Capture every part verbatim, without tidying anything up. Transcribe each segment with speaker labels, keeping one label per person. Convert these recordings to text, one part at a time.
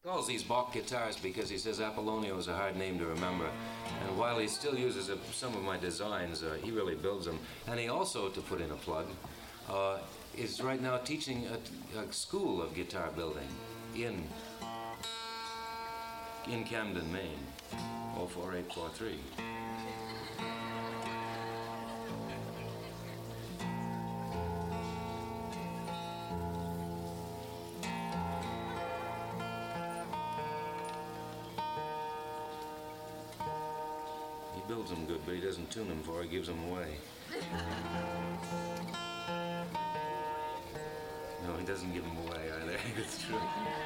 Speaker 1: Calls these Bach guitars because he says Apollonio is a hard name to remember. And while he still uses a, some of my designs, uh, he really builds them. And he also, to put in a plug, uh, is right now teaching a, a school of guitar building in, in Camden, Maine, oh four eight four three. He builds them good, but he doesn't tune them before he gives them away. No, he doesn't give them away either. It's true.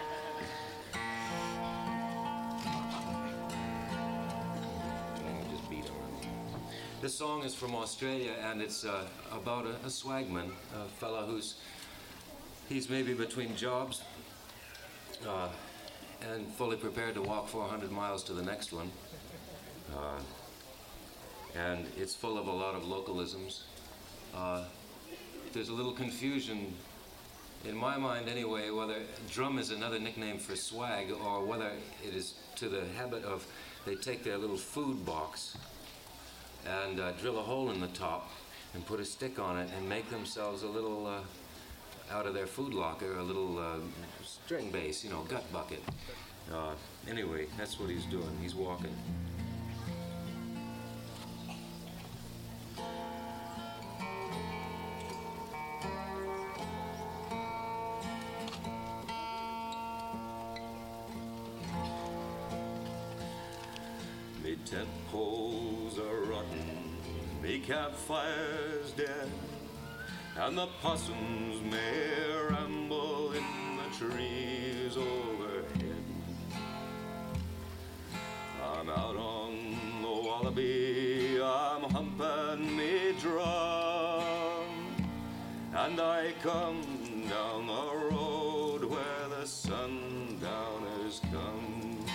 Speaker 1: Just beat him. This song is from Australia, and it's uh, about a, a swagman, a fella who's he's maybe between jobs uh, and fully prepared to walk four hundred miles to the next one. Uh, and it's full of a lot of localisms. Uh, there's a little confusion, in my mind anyway, whether drum is another nickname for swag or whether it is to the habit of they take their little food box and uh, drill a hole in the top and put a stick on it and make themselves a little, uh, out of their food locker, a little uh, string bass, you know, gut bucket. Uh, anyway, that's what he's doing. He's walking.
Speaker 2: Me tent poles are rotten, me campfire's dead, and the possums may ramble in the trees overhead. I'm out on the wallaby, I'm humping me drum, and I come down the road where the sundowners come.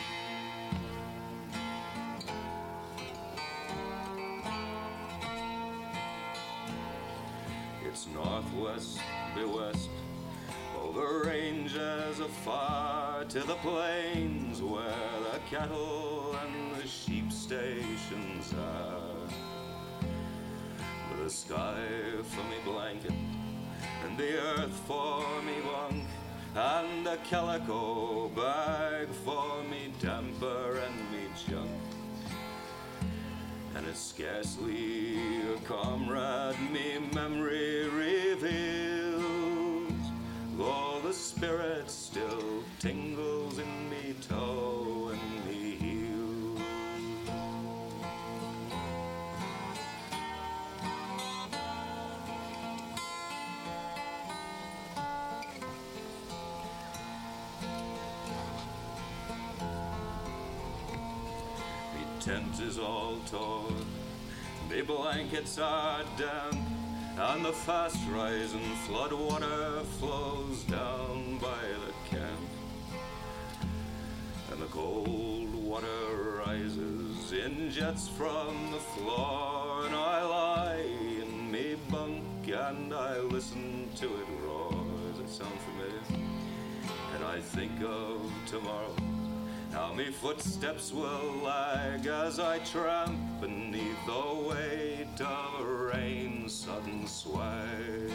Speaker 2: It's northwest, be west, over ranges afar to the plains where the cattle and the sheep stations are. With a sky for me blanket and the earth for me bunk and a calico bag for me damper and me junk. And it's scarcely a comrade me memory reveals, though the spirit still tingles in me toe and me heel. Me tent is all torn, me blankets are damp, and the fast rising flood water flows down by the camp. And the cold water rises in jets from the floor, and I lie in me bunk and I listen to it roar. Does it sound familiar? And I think of tomorrow, how me footsteps will lag as I tramp beneath the weight of a rain-sodden swag.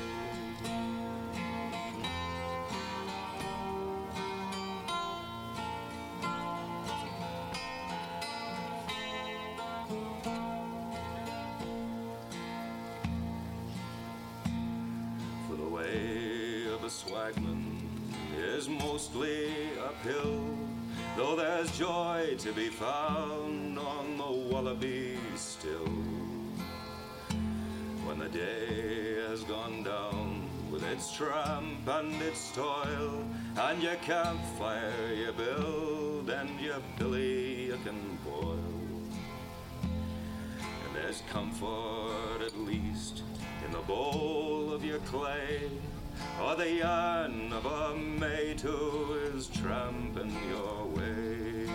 Speaker 2: For the way of a swagman is mostly uphill, though there's joy to be found on the wallaby still. When the day has gone down with its tramp and its toil, and your campfire you build and your billy you can boil, and there's comfort at least in the bowl of your clay, or the yarn of a mate who is tramping your way.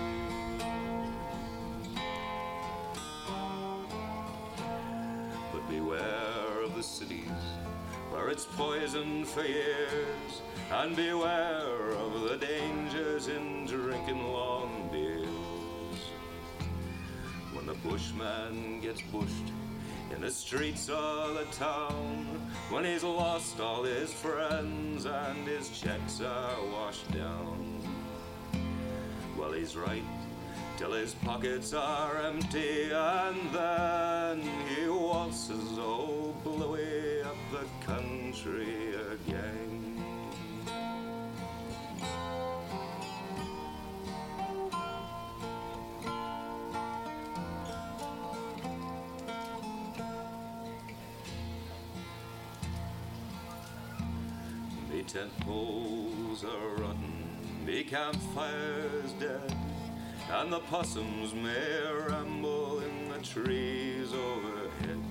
Speaker 2: But beware of the cities where it's poisoned for years, and beware of the dangers in drinking bushman gets bushed in the streets of the town, when he's lost all his friends and his checks are washed down. Well, he's right till his pockets are empty, and then he waltzes old Bluey up the country again. Me tent poles are rotten, me campfire's dead, and the possums may ramble in the trees overhead.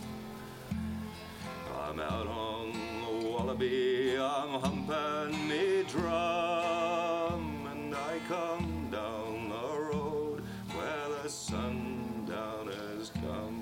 Speaker 2: I'm out on the wallaby, I'm humping me drum, and I come down the road where the sundowners come.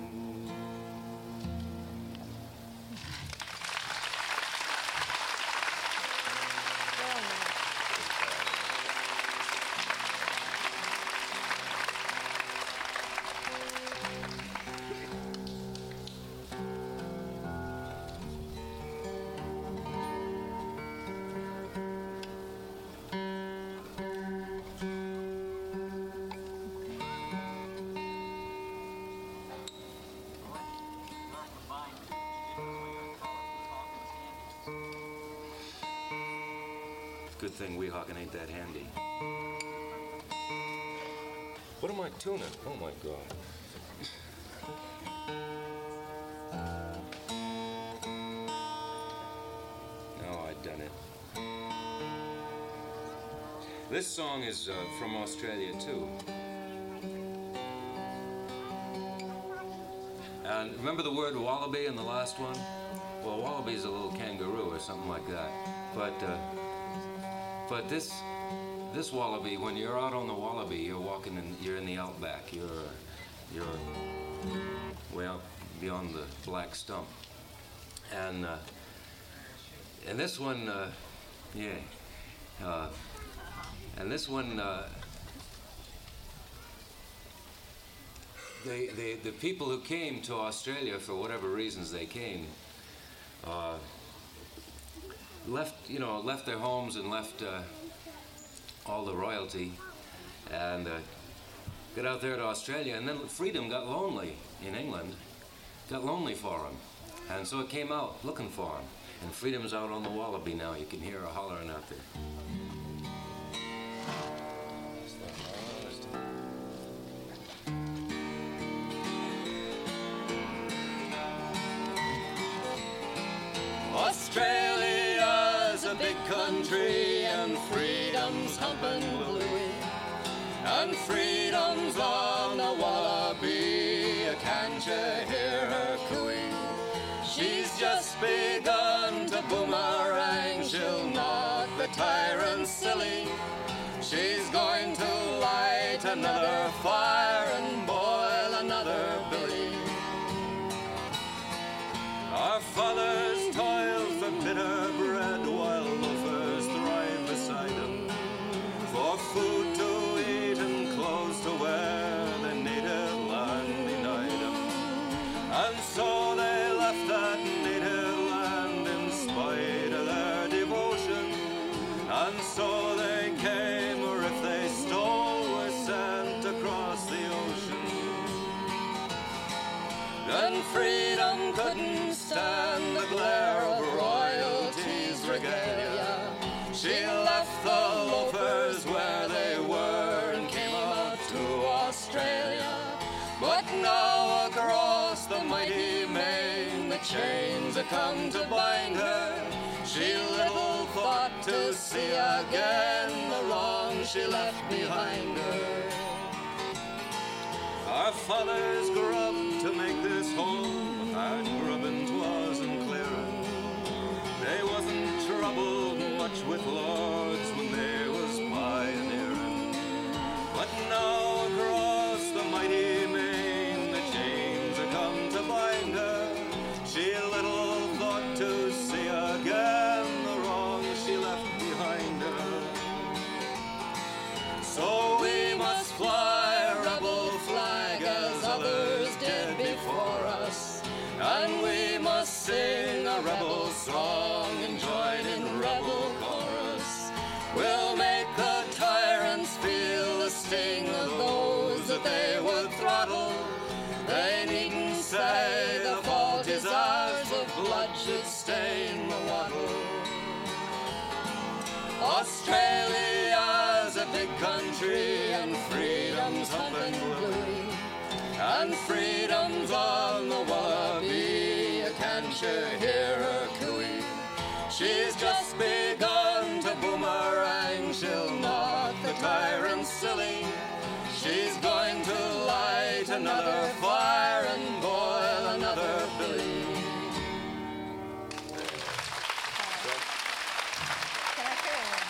Speaker 2: Good thing Weehawken ain't that handy. What am I tuning? Oh my God. Now I done it. This song is uh, from Australia too. And remember the word wallaby in the last one? Well, wallaby's a little kangaroo or something like that. But uh, But this, this wallaby, when you're out on the wallaby, you're walking in, you're in the outback. You're, you're way out beyond the black stump. And, uh, and this one, uh, yeah, uh, and this one, uh, they, they, the people who came to Australia for whatever reasons they came, uh, left, you know, left their homes and left uh, all the royalty and uh, got out there to Australia, and then freedom got lonely in England, got lonely for them, and so it came out looking for them. And freedom's out on the wallaby now. You can hear her hollering out there. Australia's a big country, and freedom's humping Bluey, and freedom's on the wallaby. Can't you hear her cooing? She's just begun to boomerang. She'll knock the tyrants silly. She's going to light another fire and boil another billy. Our fathers toiled for bitter bread while loafers thrive beside them, for food to eat and clothes to wear, their native land denied them. And so they left that native land in spite of their devotion, and so they came, or if they stole, were sent across the ocean. Then freedom couldn't stand the glare of royalty's regalia. She left the loafers where they were and came out to Australia. But now across the mighty main, the chains have come to bind her. She little thought to see again the wrong she left behind her. Our fathers grubbed to make this home, and grubbing 'twasn't clearing. They wasn't troubled much with lords when they was pioneering. But now across the mighty main, the chains are come to bind her. She little thought to see again the wrong she left behind her. So we must fly a rebel flag as others big country and freedom's humping blue. And freedom's on the wallaby, can't you hear her cooing? She's just begun to boomerang, she'll knock the tyrant silly. She's going to light another fire and boil another billy.
Speaker 3: Can I carry one?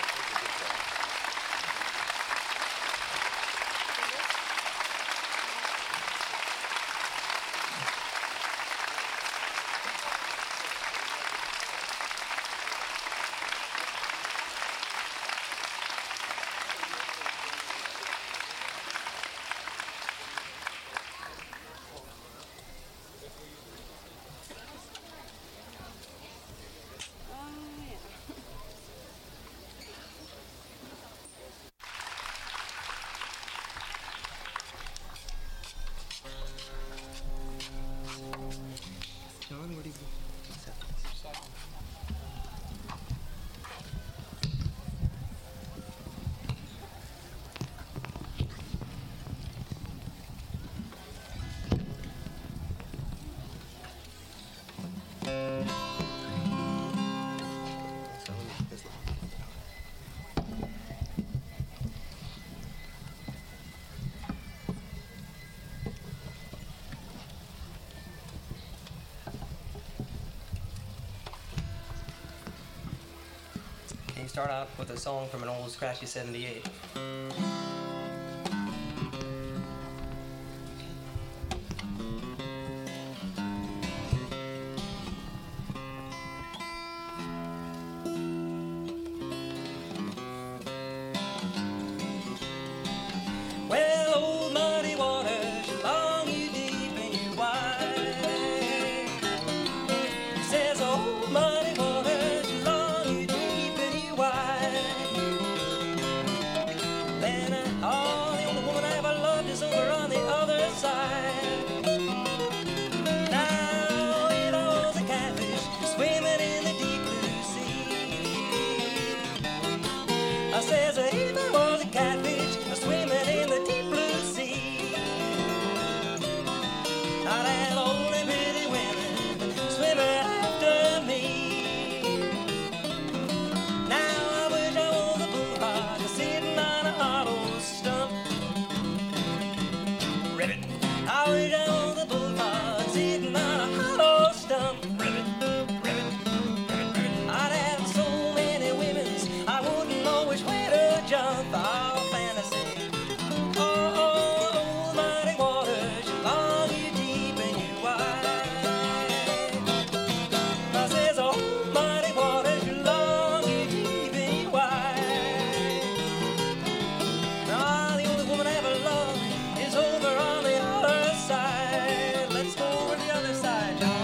Speaker 4: You start out with a song from an old scratchy seventy-eight. Well, old muddy waters, long you deep and you wide. Says old muddy waters, long you deep and you wide. Then uh, oh, the only woman I ever loved is over on the other side. Now it was a catfish swimming in the deep blue sea. I says if I was a catfish swimming in the deep blue sea, I'd have old and pretty women swimming after me. Now I wish I was a bullhog sitting on a hollow stump. Ribbit. I wish I was a bullhog sitting on a hollow stump. Ribbit, ribbit, ribbit, ribbit. I'd have so many women's I wouldn't know which way to jump. Oh, fantasy. Oh, oh, oh, mighty waters, you long, you deep, and you wide. I says, oh, mighty waters, you long, you deep, and you wide. Ah, the only woman I ever loved is over on the other side. Let's go over to the other side, John.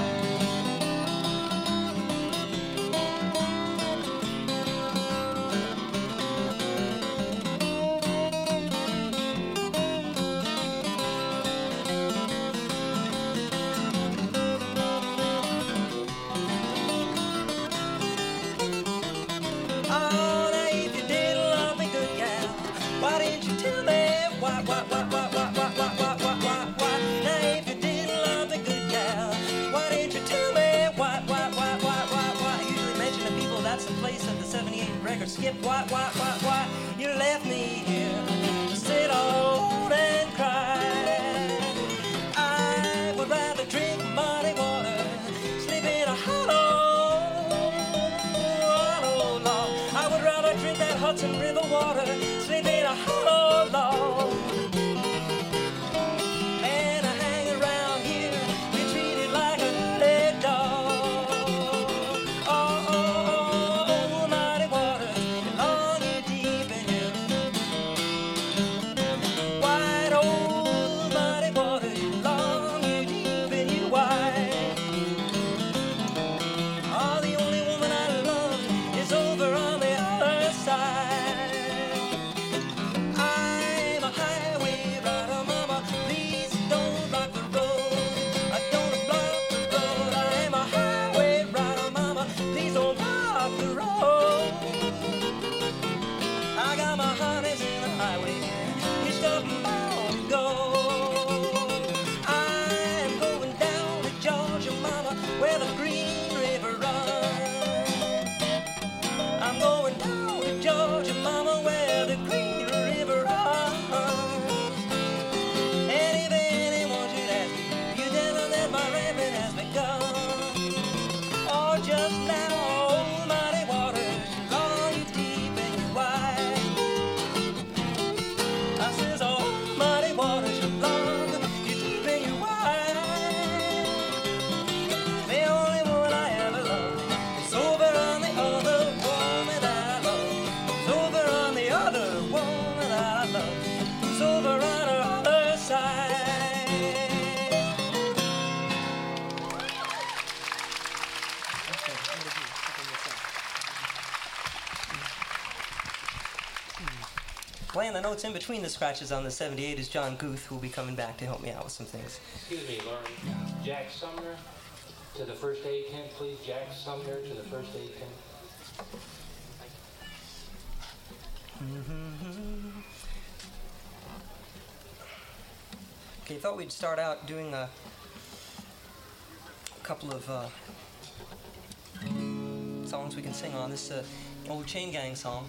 Speaker 4: Oh, now if you did love me good, gal, why didn't you tell me why, why, why, why, why, why, why, why, why, why, why? Now if you did love me good, gal, why didn't you tell me why, why, why, why, why, why? I usually mention to people that's the place that the seventy-eight record skipped. Why, why, why, why? You left me here to sit alone and cry. I would rather drink muddy water, sleep in a hollow, hollow log. I would rather drink that Hudson River water, sleep in a hollow log. And I hang around here, be treated like a dead dog. Oh, oh, oh, oh, mighty water, you long, you deep, and you wide. Oh, mighty water, you long, you deep, and you wide. Oh, the only woman I love is over on the other side. I now my heart is in the highway. Hitched up and bound to go. I'm going down to Georgia, mama, where the Green River runs. I'm going down to Georgia, mama, where the Green River runs. And if anyone should ask you, you tell them that my ramping has begun. Oh, just now, almighty waters, long you deep and you wide. I says, almighty waters, you long, you deep and you wide. The only one I ever loved is over on the other woman that I love. Is over on the other woman that I love. Is over on her other side. Playing the notes in between the scratches on the seventy-eight is John Guth, who will be coming back to help me out with some things.
Speaker 5: Excuse me, Lauren. Jack Sumner to the first aid tent, please. Jack Sumner to the first aid tent.
Speaker 4: Mm-hmm. Okay, thought we'd start out doing a, a couple of uh, songs we can sing on. This uh, old Chain Gang song.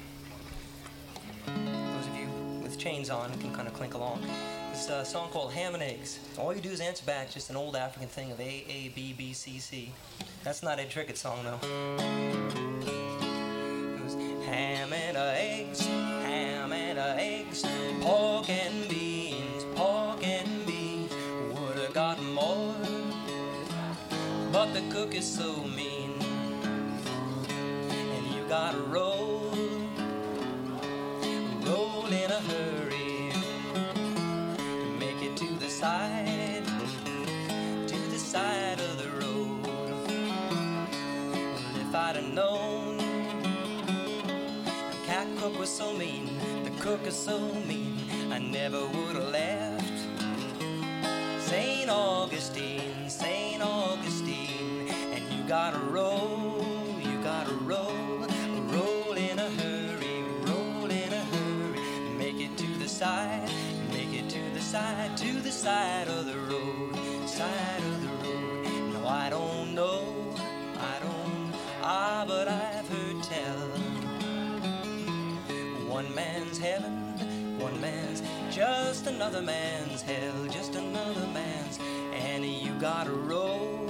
Speaker 4: Those of you with chains on can kind of clink along. This uh, song called Ham and Eggs. All you do is answer back, just an old African thing of A, A, B, B, C, C. That's not a Trickett song, though. It was ham and uh, eggs, ham and uh, eggs, pork and beans, pork and beans. Would have gotten more, but the cook is so mean. And you gotta roll, roll in a hurry to make it to the side, to the side of the road. Well, if I'd have known the cat cook was so mean, the cook is so mean, I never would have left Saint Augustine, Saint Augustine. And you gotta roll, you gotta roll, roll in a hurry, roll in a hurry, make it to the side, make it to the side, to the side of the road, side of the road. No, I don't know, I don't, ah, but I've heard tell. One man's heaven, one man's just another man's hell, just another man's. And you gotta roll,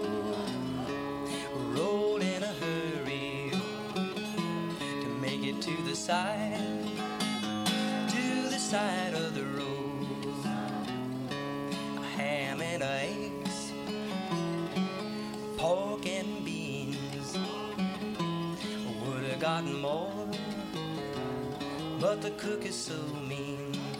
Speaker 4: roll in a hurry to make it to the side, to the side of the road. A ham and eggs, pork and beans. Would have gotten more, but the cook is so mean.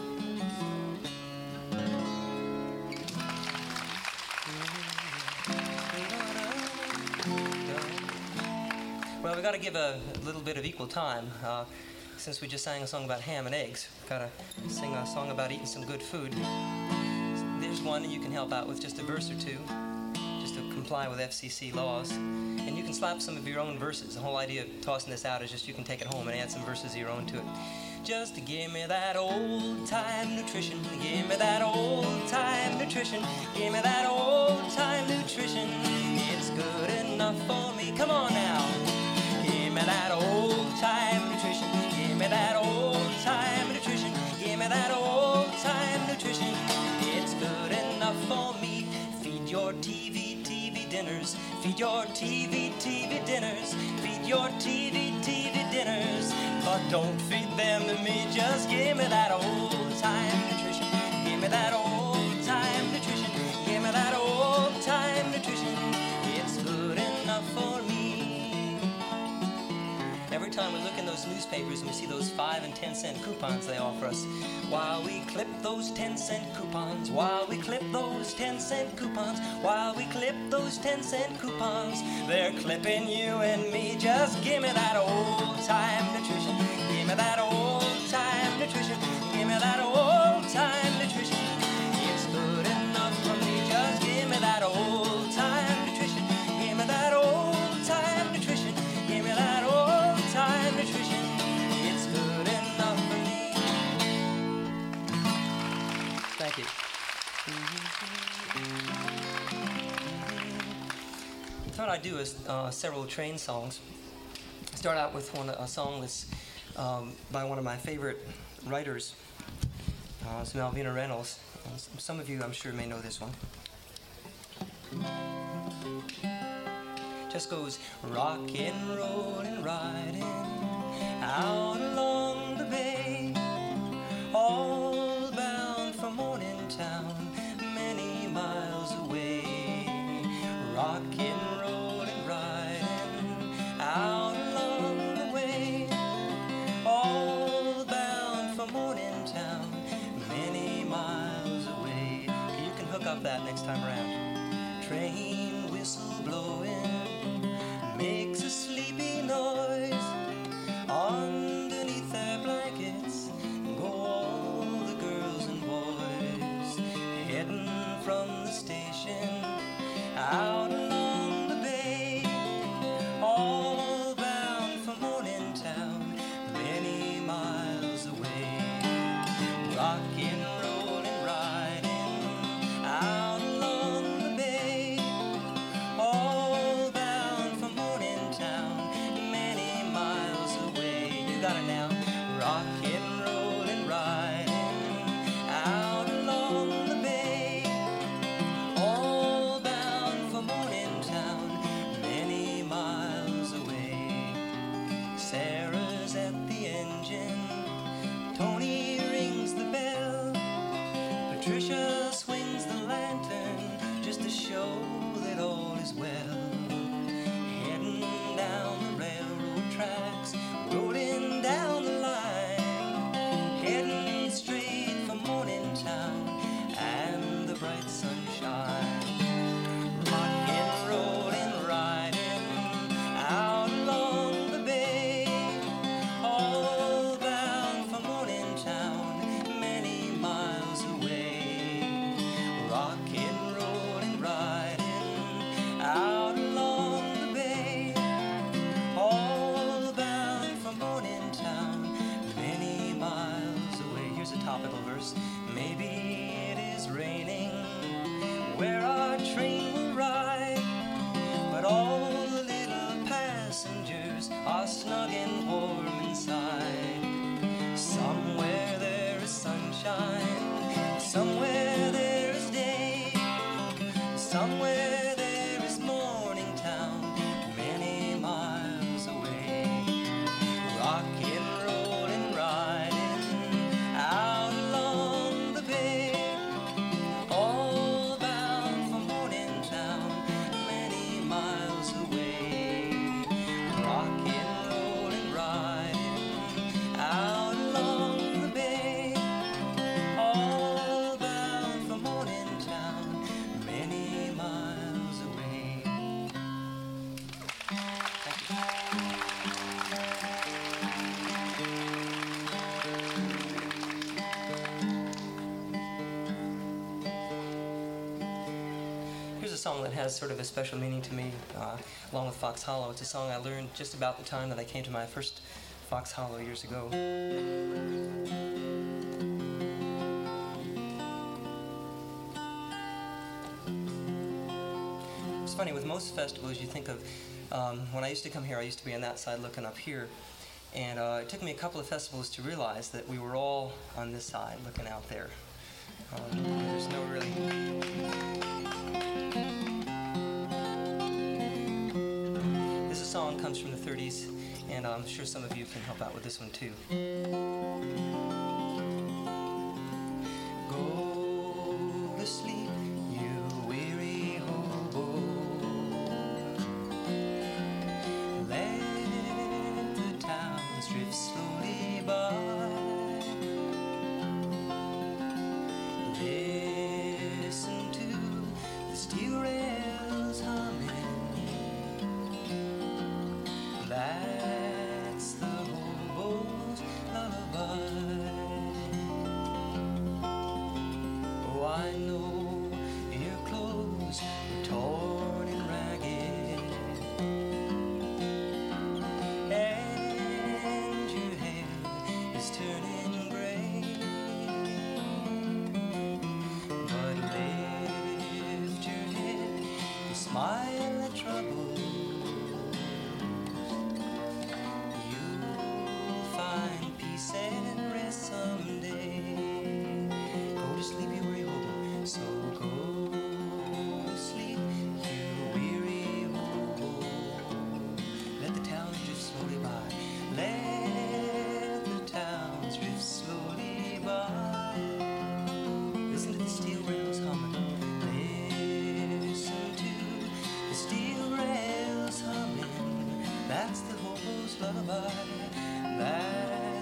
Speaker 4: Well, we got to give a little bit of equal time. Uh, since we just sang a song about ham and eggs, we've got to sing a song about eating some good food. There's one that you can help out with, just a verse or two, just to comply with F C C laws. And you can slap some of your own verses. The whole idea of tossing this out is just you can take it home and add some verses of your own to it. Just to give me that old-time nutrition, give me that old-time nutrition, give me that old-time nutrition. It's good enough for me. Come on now. Give me that old-time nutrition, give me that old-time nutrition, give me that old-time nutrition. It's good enough for me. Feed your T V, T V dinners, feed your T V, T V dinners, feed your T V, T V dinners. But don't feed them to me, just give me that old-time nutrition, give me that old-time nutrition, give me that old-time nutrition. It's good enough for me. Every time we look in those newspapers and we see those five and ten cent coupons they offer us, while we clip those ten cent coupons, while we clip those ten cent coupons, while we clip those ten cent coupons, they're clipping you and me. Just give me that old time nutrition, give me that old time nutrition, give me that old time nutrition. It's good enough for me. Just give me that old time nutrition, give me that old time nutrition, give me that old time nutrition. It's good enough. I do is uh, several train songs. Start out with one a song that's um, by one of my favorite writers. Uh, it's Malvina Reynolds. And some of you, I'm sure, may know this one. Just goes rockin', rollin', riding out along the bay, all bound for Morningtown, many miles away. Rockin', rollin', riding out along the way, all bound for Morningtown, many miles away. You can hook up that next time around. Train whistle blowing makes a sleepy noise. Underneath their blankets go all the girls and boys, heading from the station out along the bay, all bound for Morningtown, many miles away. Rockin', rollin', riding out along the bay, all bound for Morningtown, many miles away. You got it now. Rockin', rollin', riding out along the bay, all bound for Morningtown, many miles away. Sarah's at the engine, Tony rings the bell, Patricia swings the lantern just to show that all is well. Heading down the railroad tracks, rolling down the line, heading straight for Morningtown and the bright sunshine. Rockin', rollin', riding out along the bay, all bound for Morningtown, many miles away. Rockin', rollin', riding out along the bay, all bound for Morningtown, many miles away. Here's a topical verse. Maybe it is raining where our train will ride, but all the little passengers are snug and warm inside. Somewhere there is sunshine, somewhere there is day, somewhere there is Morningtown, many miles away. Rockin', rollin', riding out along the bay, all bound for Morningtown, many miles away. Rockin', rollin', riding out along the bay, all bound for Morningtown, many miles away. Thank you. Here's a song that has sort of a special meaning to me, uh, along with Fox Hollow. It's a song I learned just about the time that I came to my first Fox Hollow years ago. It's funny, with most festivals, you think of, um, when I used to come here, I used to be on that side looking up here. And uh, it took me a couple of festivals to realize that we were all on this side looking out there. Um, there's no really... This song comes from the thirties, and I'm sure some of you can help out with this one too. Go to sleep, you weary hobo. Let the towns drift slowly by. Listen to the steel rails humming. That's the hobo's lullaby. Oh, I know your clothes are torn and ragged, and your hair is turning gray. But lift your head, the smile that troubles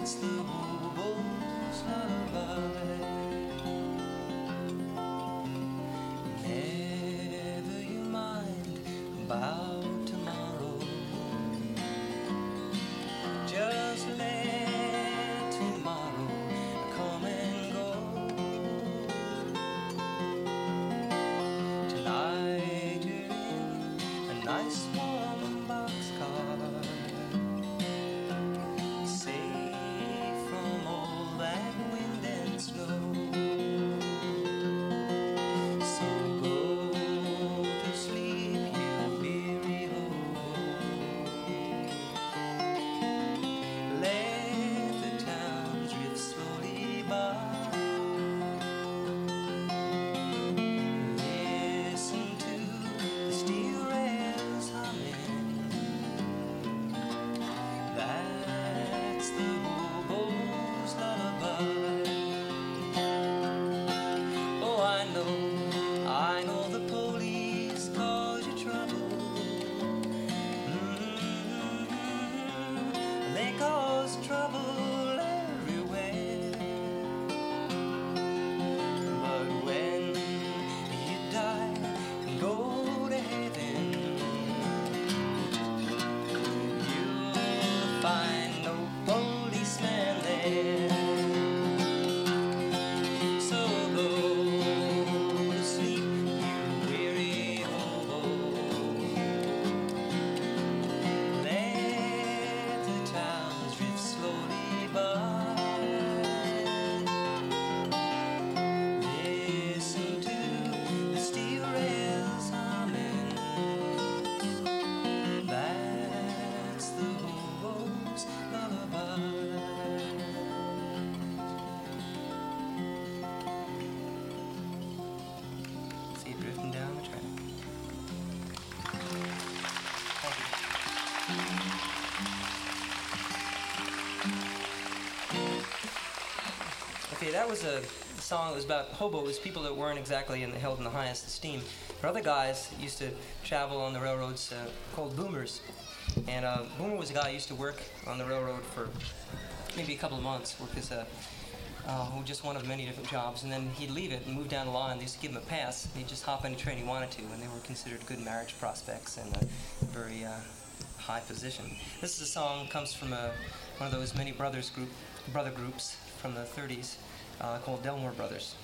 Speaker 4: Okay, that was a song that was about hobos, people that weren't exactly in the, held in the highest esteem. There were other guys that used to travel on the railroads uh, called boomers. And uh, Boomer was a guy who used to work on the railroad for maybe a couple of months, work as a, uh, just one of many different jobs. And then he'd leave it and move down the line. They used to give him a pass. He'd just hop any train he wanted to, and they were considered good marriage prospects and a very uh, high position. This is a song that comes from a, one of those many brothers group, brother groups from the thirties uh, called Delmore Brothers.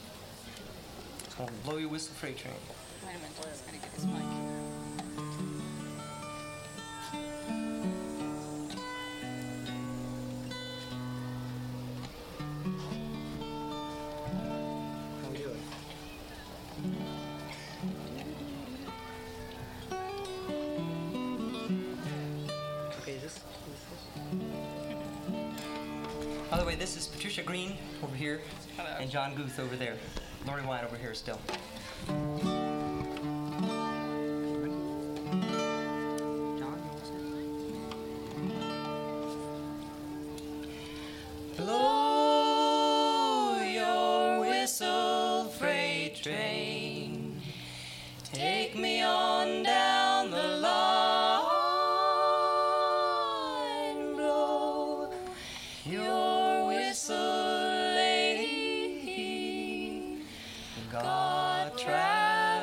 Speaker 4: It's called Blow Your Whistle Freight Train.
Speaker 3: Wait a minute, Doyle's gonna get his mic.
Speaker 4: How we doing? Okay, is this, is this? By the way, this is Patricia Green over here,
Speaker 3: Hello.
Speaker 4: and John Guth over there. Lori Wyatt over here still. Blow your whistle, freight train. Take me on down the line. Blow your whistle, lady. God travel.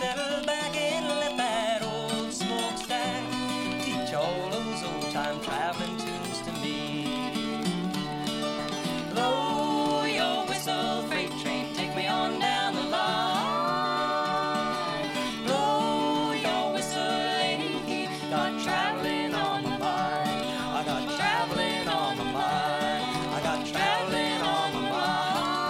Speaker 4: settle back and let that old smokestack teach all those old-time traveling tunes to me. Blow your whistle, freight train, take me on down the line. Blow your whistle, lady, got traveling on my mind. I got traveling on my mind. I got traveling on my mind.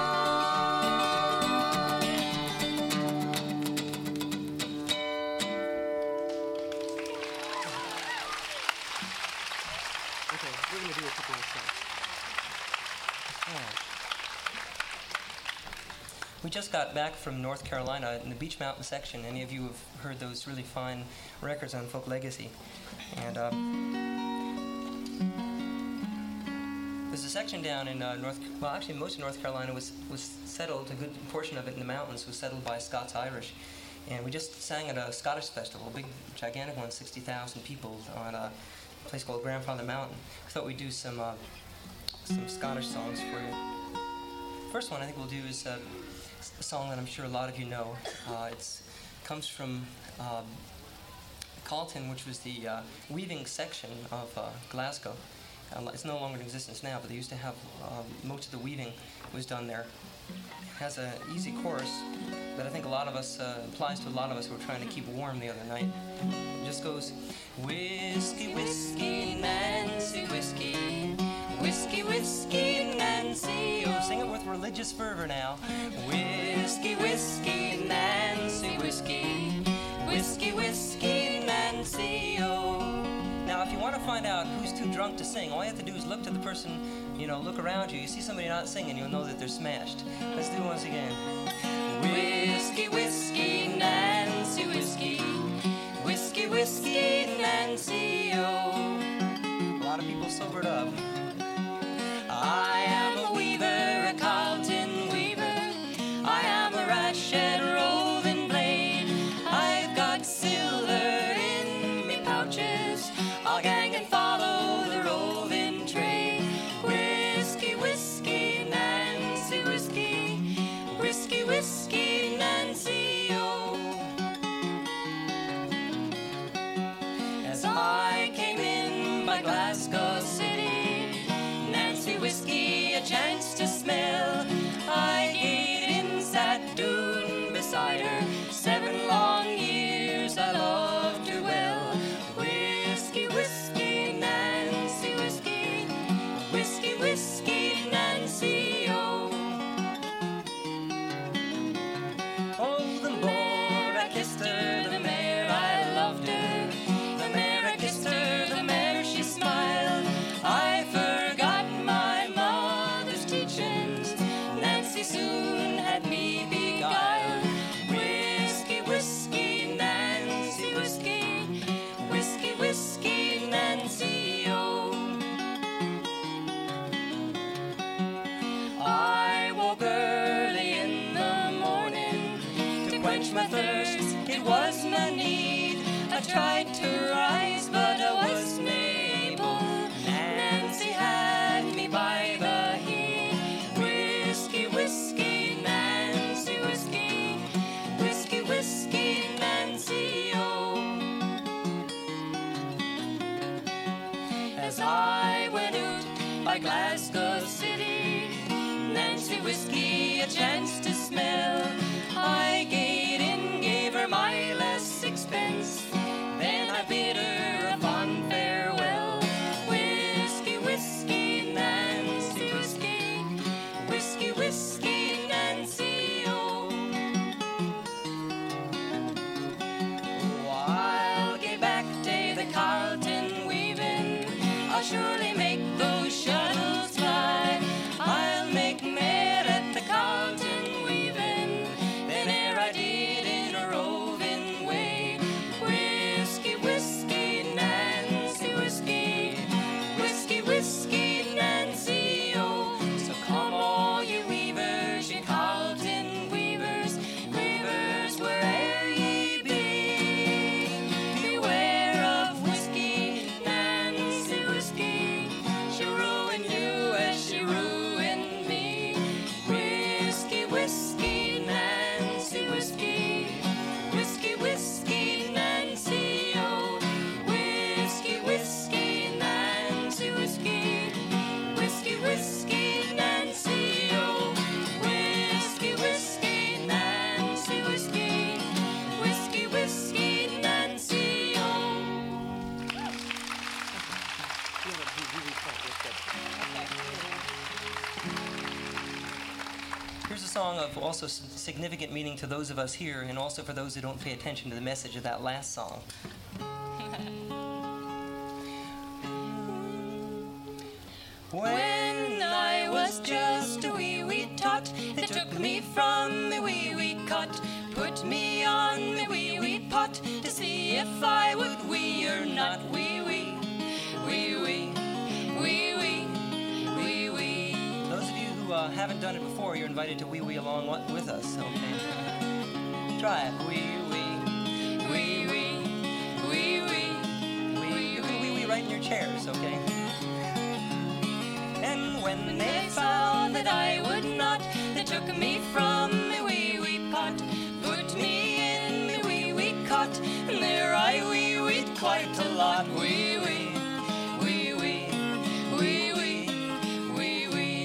Speaker 6: Okay, we're gonna do a couple of songs.
Speaker 4: We just got back from North Carolina in the Beach Mountain section. Any of you have heard those really fine records on Folk Legacy? And uh, there's a section down in uh, North. Well, actually, most of North Carolina was was settled. A good portion of it in the mountains was settled by Scots-Irish. And we just sang at a Scottish festival, a big, gigantic one, sixty thousand people, on a place called Grandfather Mountain. I thought we'd do some uh, some Scottish songs for you. First one I think we'll do is uh, a song that I'm sure a lot of you know. Uh, it's comes from uh, Calton, which was the uh, weaving section of uh, Glasgow. Uh, it's no longer in existence now, but they used to have uh, most of the weaving was done there. It has an easy chorus that I think a lot of us uh, applies to a lot of us who were trying to keep warm the other night. It just goes, whiskey, whiskey, Nancy, whiskey. Whiskey, whiskey, Nancy, oh, sing it with religious fervor now. Whiskey, whiskey, Nancy, whiskey. Whiskey, whiskey, Nancy, oh. Now, if you want to find out who's too drunk to sing, all you have to do is look to the person, you know, look around you. You see somebody not singing, you'll know that they're smashed. Let's do it once again. Whiskey, whiskey, Nancy, whiskey. Whiskey, whiskey, Nancy, oh. A lot of people sobered up. I am a weaver, a Carlton weaver. I am a rash and roving blade. I've got silver in me pouches. I'll gang and follow the roving trade. Whiskey, whiskey, Nancy, whiskey. Whiskey, whiskey, Nancy, oh. As I came in by Glasgow City, Nancy whiskey, a chance to smell. I ate in sat doon beside her. Seven long years I loved her well. Whiskey, whiskey, Nancy whiskey. Whiskey, whiskey, Nancy, oh. Oh, the more I kissed her, the more I loved her. The more I kissed her, the more she smiled. I forgot my mother's teachings. Nancy soon had me beguiled. Whiskey, whiskey, Nancy whiskey. Whiskey, whiskey, Nancy, oh. I woke early in the morning to quench my thirst. It was my need. I tried to rise, but I was unable. Nancy had me by the heel. Whiskey, whiskey, Nancy whiskey. Whiskey, whiskey, Nancy, oh. As I went out by Glasgow City, Nancy whiskey, a chance to smell. I gave in, gave her my last sixpence. Then I bid her a fond farewell. Whiskey, whiskey, Nancy whiskey. Whiskey, whiskey, Nancy, oh. I'll get back to the Carlton weaving. I'll surely make those shuttles fly. I'll make mer at the Carlton weaving than e'er I did in a roving way. Whiskey, whiskey, Nancy whiskey. Whiskey, whiskey, Nancy, oh. So come all you weavers, you Carlton weavers, weavers where'er ye be. Beware of whiskey, Nancy whiskey. song of also s- significant meaning to those of us here and also for those who don't pay attention to the message of that last song. When I was just a wee wee tot, they took me from me wee wee cot, put me on me wee wee pot to see if I would wee or not. Wee wee, wee wee, wee wee, wee wee. Those of you who uh, haven't done it before, you're invited to wee wee along wa- with us. Okay, try it. Wee wee, wee wee, wee wee, wee. You can wee wee right in your chairs. Okay. And when they found that I would not, they took me from me wee wee pot, put me in me wee wee cot, and there I wee weed quite a lot. Wee wee, wee wee, wee wee, wee wee.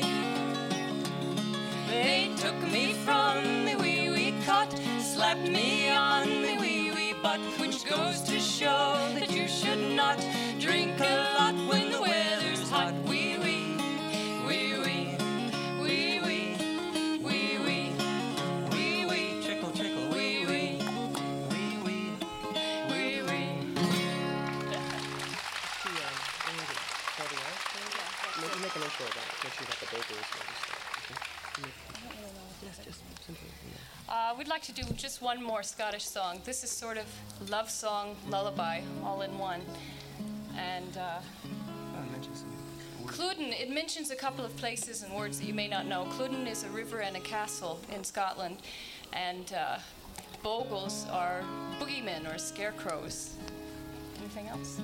Speaker 4: They took me from me wee wee cot, slapped me on me wee wee butt, which goes to show that you should not drink a lot when the weather's hot. Wee wee. Wee wee, wee wee, wee wee, wee wee, trickle trickle, wee wee, wee wee, wee wee.
Speaker 6: See, um, Andy, starting out, Andy? Make, make an intro of that. Make sure you got the vocals and stuff. Okay? Yes, just simply. You know.
Speaker 3: Uh, we'd like to do just one more Scottish song. This is sort of love song, lullaby, all in one. And uh,
Speaker 4: Oh, mention some.
Speaker 3: Cluden, it mentions a couple of places and words that you may not know. Cluden is a river and a castle in Scotland. And uh, bogles are boogeymen or scarecrows. Anything else?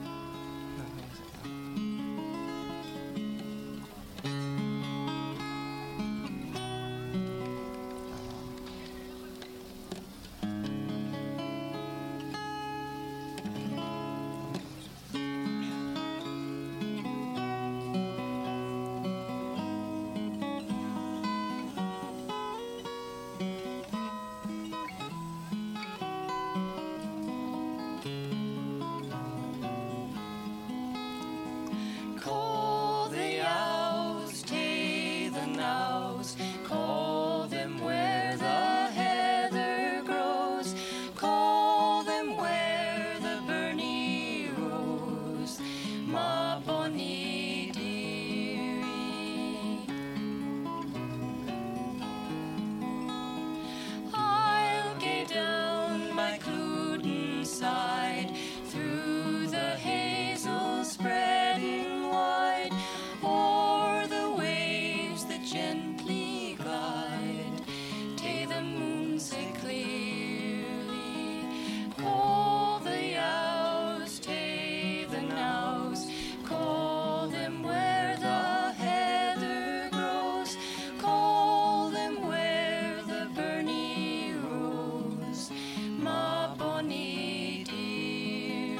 Speaker 4: Call the owls, tay the nows, call them where the heather grows, call them where the burnie rose, ma bonnie dearie. I'll gae down by Cluden side, through the hazel spreading wide, o'er the waves that gently glide, tay the moon sae clearly. Call the owls, tay the nows, call them where the heather grows, call them where the burnie rose, ma bonnie dearie.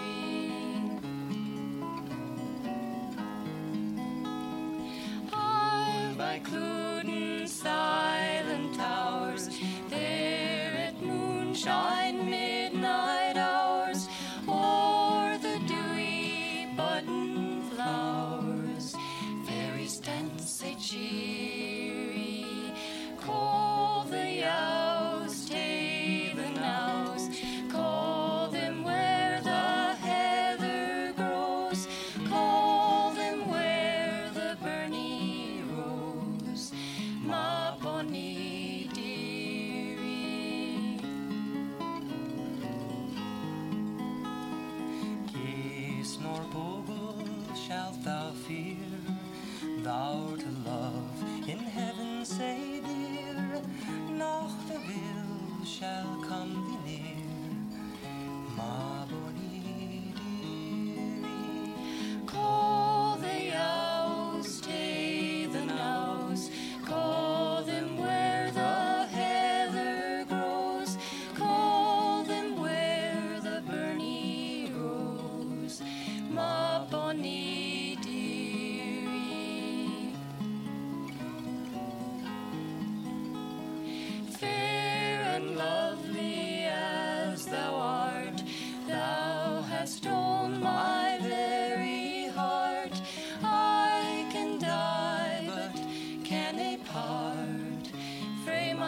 Speaker 4: I'll by Cluden silent towers, there at moonshine midnight hours, o'er the dewy budding flowers, fairies dance sae cheery. Call the owls, tay the nows, call them where the heather grows, call them where the burnie rose, ma bonnie dearie. Kiss nor bogle shalt thou fear, thou to love in heaven say dear, noch the will shall come thee near, ma bonnie dearie. Call the owls, tay the nows, call them where the heather grows, call them where the burnie rose, ma bonnie dearie. Fair and lovely as thou art, thou hast stolen my very heart. I can die, but can I part frae my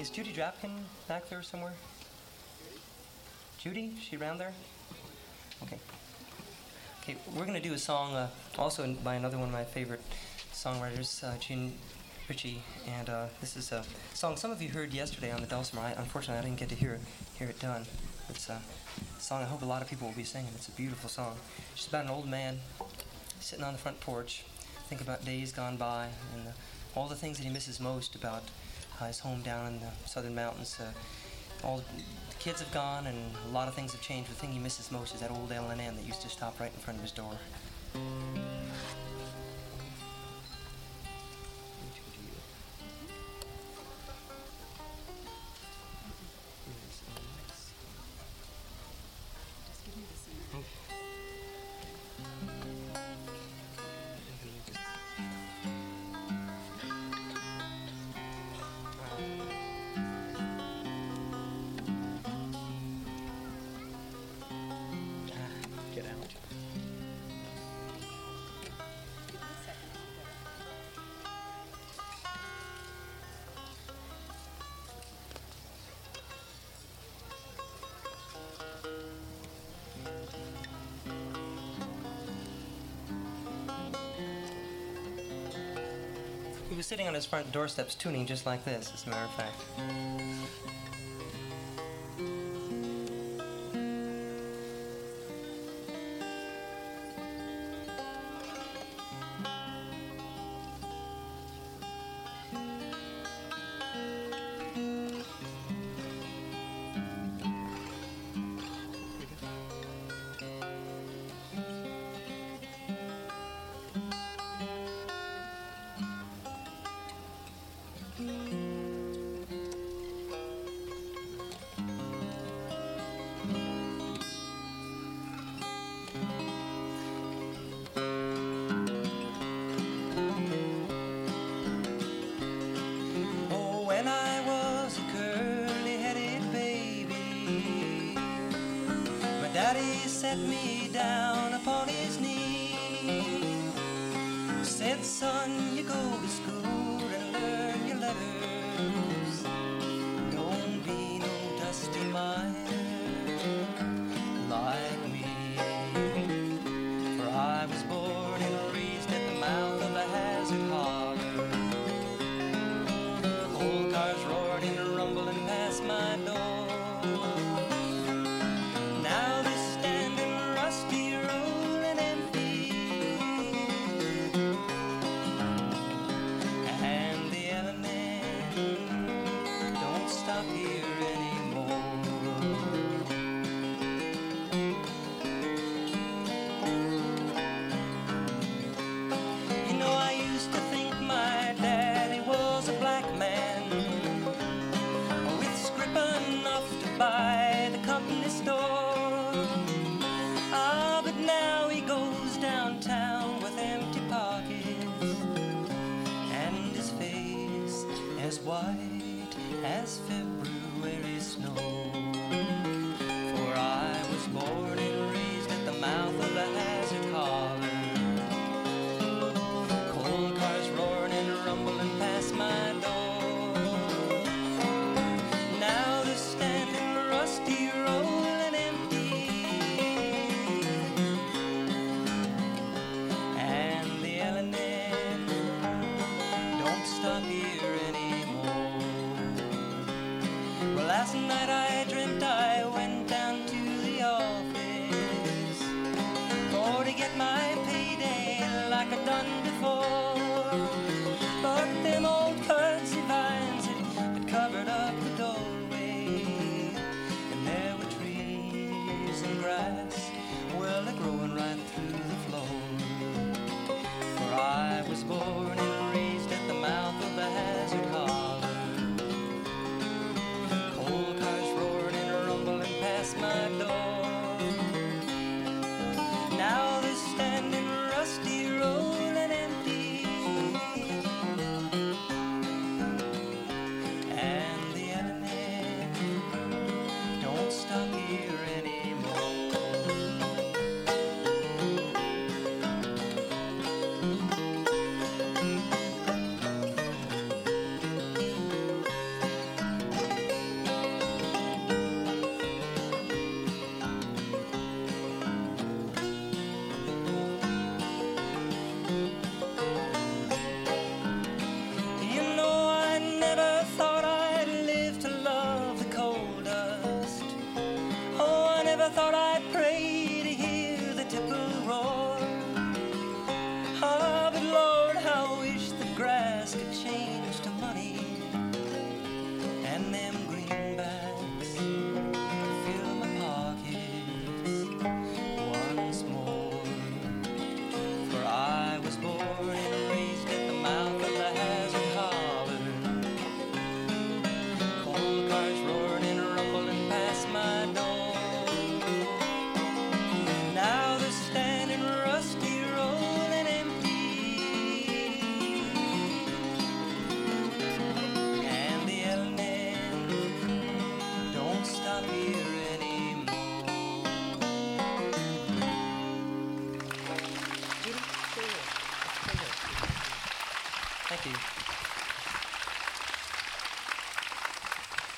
Speaker 6: is Judy Drapkin back there somewhere? Judy? Is she around there? Okay. Okay, we're going to do a song uh, also by another one of my favorite songwriters, uh, Gene Ritchie, and uh, this is a song some of you heard yesterday on the dulcimer. I, unfortunately, I didn't get to hear it, hear it done. It's a song I hope a lot of people will be singing. It's a beautiful song. It's just about an old man sitting on the front porch, think about days gone by and uh, all the things that he misses most about uh, his home down in the southern mountains. Uh, all the kids have gone and a lot of things have changed. The thing he misses most is that old L and N that used to stop right in front of his door.
Speaker 7: Get out.
Speaker 6: He was sitting on his front doorsteps tuning just like this, as a matter of fact.
Speaker 4: Oh, when I was a curly-headed baby, my daddy set me down upon his knee. Said, son, you go to school and learn your letters. Don't be no dusty miner like me. For I was born and raised at the mouth of the Hazard Harbor. Old cars roared and rumbling past my door. Now they're standing rusty, rolling empty, and the element don't stop here anymore. You know, I used to think my daddy was a black man with scrip enough to buy the company store. Ah, but now he goes downtown with empty pockets and his face as white as February snow. For I was born and raised at the mouth of the Hazard Harbor. Coal cars roaring and rumbling past my door. Now they're standing rusty, rolling empty, and the L and N don't stop here anymore. Well, last night I dreamt I went down to the office for to get my payday like I'd done before. But them old curtsy vines had, had covered up the doorway, and there were trees and grass, well, they're growing right through the floor. For I was born and raised at the mouth of the Hazard Harbor. Coal cars roaring and rumbling past my door. Now they're standing rusty, rolling empty, and the element don't stop here anymore.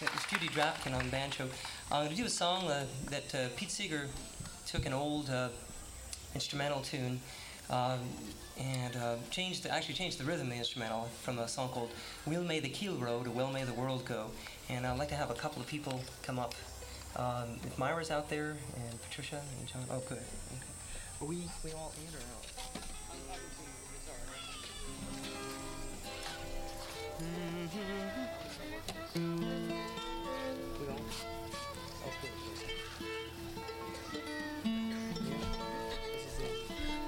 Speaker 6: It's Judy Drapkin on banjo. I'm going to do a song uh, that uh, Pete Seeger took an old uh, instrumental tune um, and uh, changed, the, actually changed the rhythm of the instrumental from a song called "Well May the Keel Row" to "Well May the World Go." And I'd like to have a couple of people come up. Um, if Myra's out there, and Patricia, and John. Oh, good. Okay. Are we, we all in or out? We all? Oh, good. Yeah. This is it.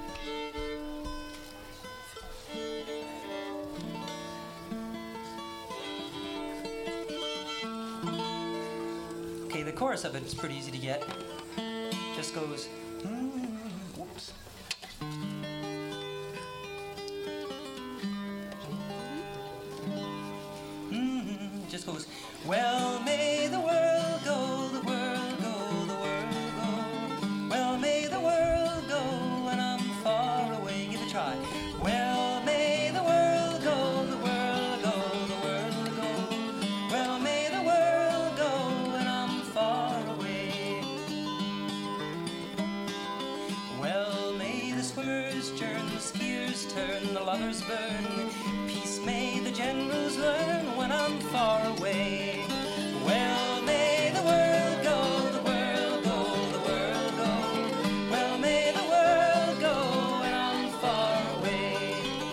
Speaker 6: Okay, the chorus of it is pretty easy to get. Just goes, mm, whoops. Mm, just goes, well, may the world go, the world go, the world go. Well, may the world go when I'm far away. Give it a try. Well, may the world go, the world go, the world go. Well, may the world go when I'm far away. Well, may the swimmers churn, the skiers turn, the lovers burn. Peace may the generals learn when I'm far away. Well, may the world go, the world go, the world go. Well, may the world go when I'm far away.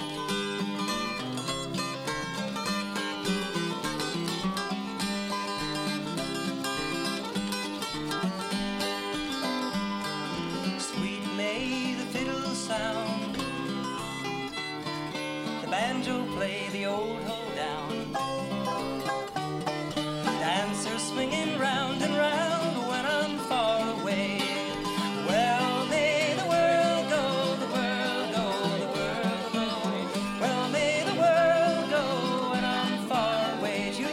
Speaker 6: Sweet may the fiddle sound, the banjo play the old hoedown, dancers swinging round and round when I'm far away. Well, may the world go, the world go, the world go. Well, may the world go when I'm far away. Judy?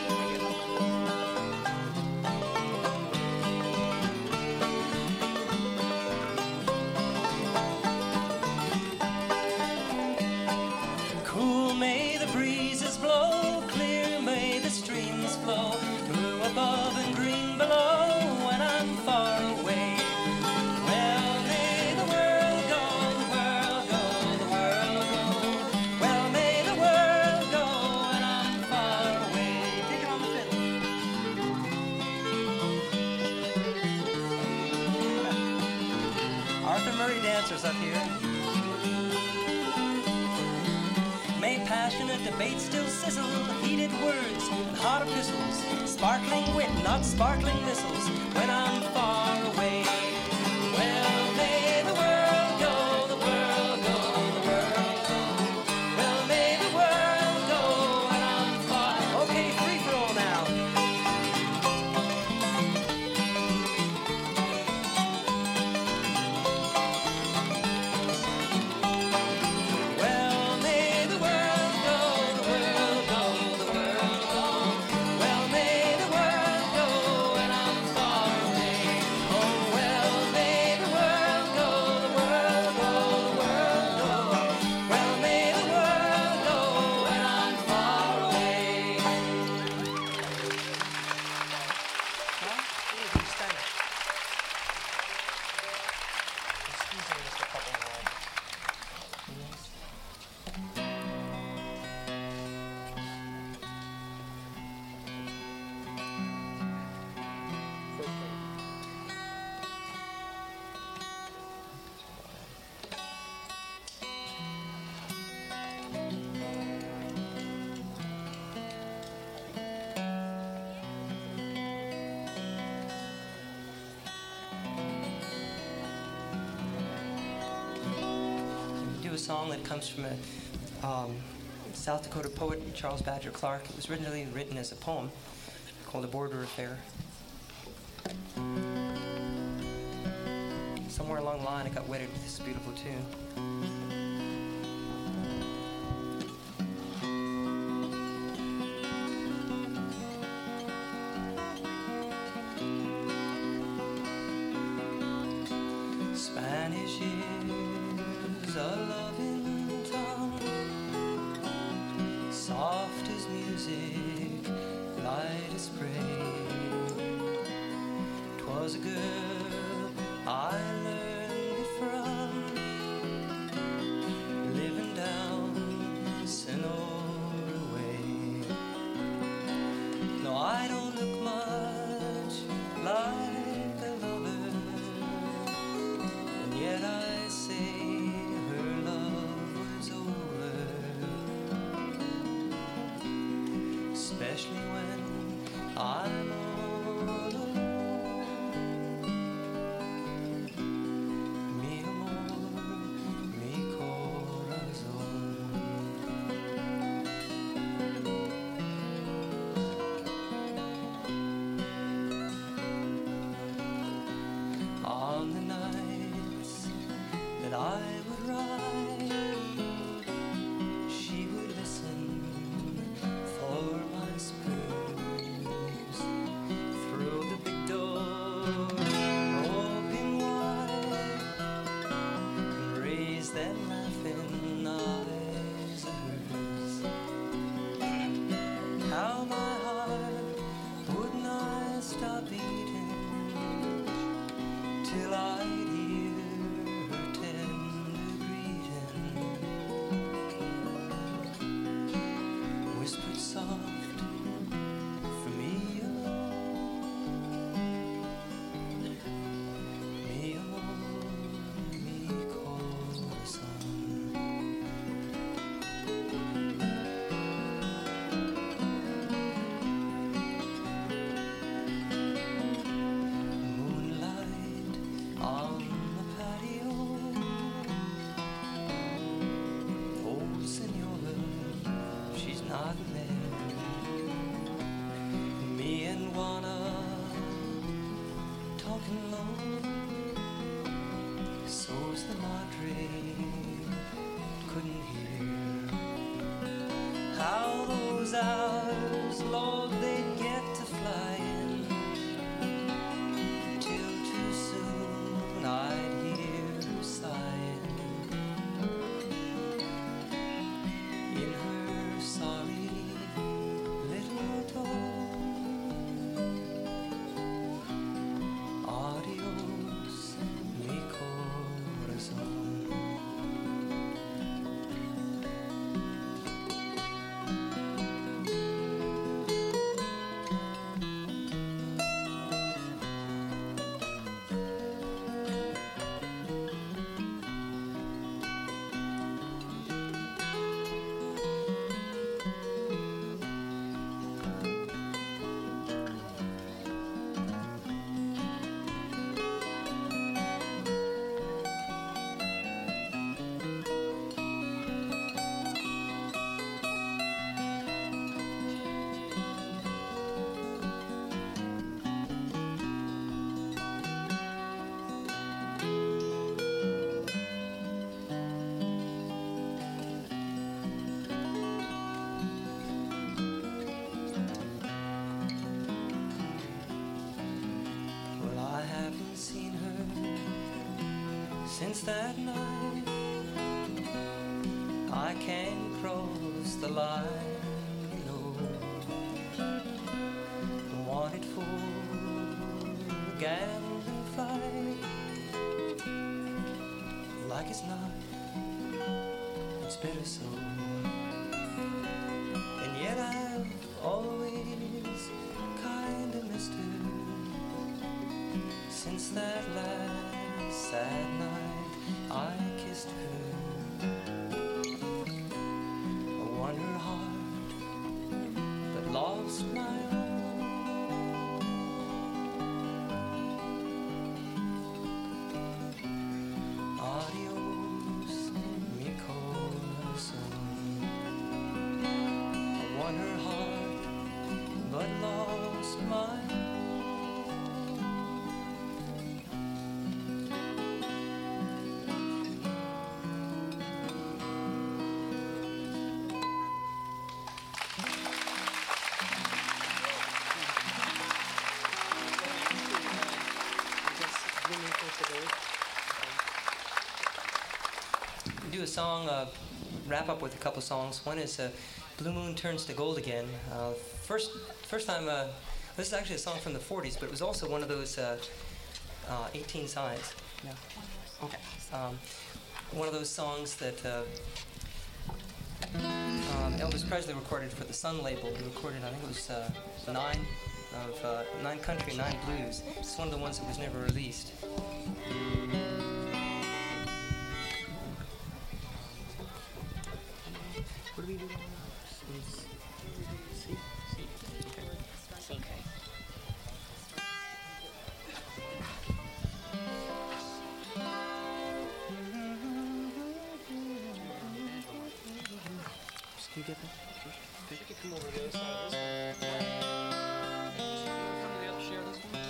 Speaker 6: Cool may the breezes blow, clear may the streams flow, blue above and green below when I'm far away. Well, may the world go, the world go, the world go. Well, may the world go when I'm far away. Take it on the fiddle. Arthur Murray dancers up here. May passionate debate still sizzle, heated words and hot epistles, sparkling wit, not sparkling missiles, when I'm far away. Well, may the world go, the world go, the world go. Well, may the world go when I'm far. Okay, free for all now. Well, may the world go, the world go, the world go. Well, may the world go when I'm far away. Oh, well, may the world go, the world go, the world go. Well, may the world go when I'm far away. Huh? Ooh, stand up. Excuse me just a couple more. Do a song that comes from a um, South Dakota poet, Charles Badger Clark. It was originally written as a poem called A Border Affair. Somewhere along the line, I got wedded with this beautiful tune. Spanish is a loving tongue, soft as music, light as spray. was a girl I learned it from, living down Sonora Way. No, I don't look much like a lover, and yet I say her love was over, especially when I'm all alone. Mi amor, mi corazón. On the nights that I would ride, she would listen for my spurs. Through the big door, open wide, and raise them laughing eyes of hers. How my heart would not stop beating till I'd hear her tender greeting, whispered soft for me alone. Mi amor, mi corazón. Moonlight on the patio, old senora, she's not there. Me and Juana talking low, so's the madre couldn't hear. How those hours, Lord, they'd get to flying, till too soon I'd hear her sighing in her sorry little tone. Adios, mi corazón. Well, I haven't seen her since that night. I can't cross the line, no. Wanted for the gambling fight, like it's not, it's better so. And yet I've always kinda missed her since that last sad night I kissed her. I won her heart, but lost my own. Adios, mi corazón. I won her heart, but lost my own. Do a song, uh, wrap up with a couple songs. One is uh, Blue Moon Turns to Gold Again. Uh, first first time, uh, this is actually a song from the forties, but it was also one of those uh, uh, eighteen sides. Yeah. Okay. Um, one of those songs that uh, um, Elvis Presley recorded for the Sun label. He recorded, I think it was uh, nine of uh, nine country, nine blues. It's one of the ones that was never released. What do we do? C? C. Okay.
Speaker 3: Okay.
Speaker 6: Can you get that?
Speaker 5: You could come over to the other side of this one. Come to the other share this one.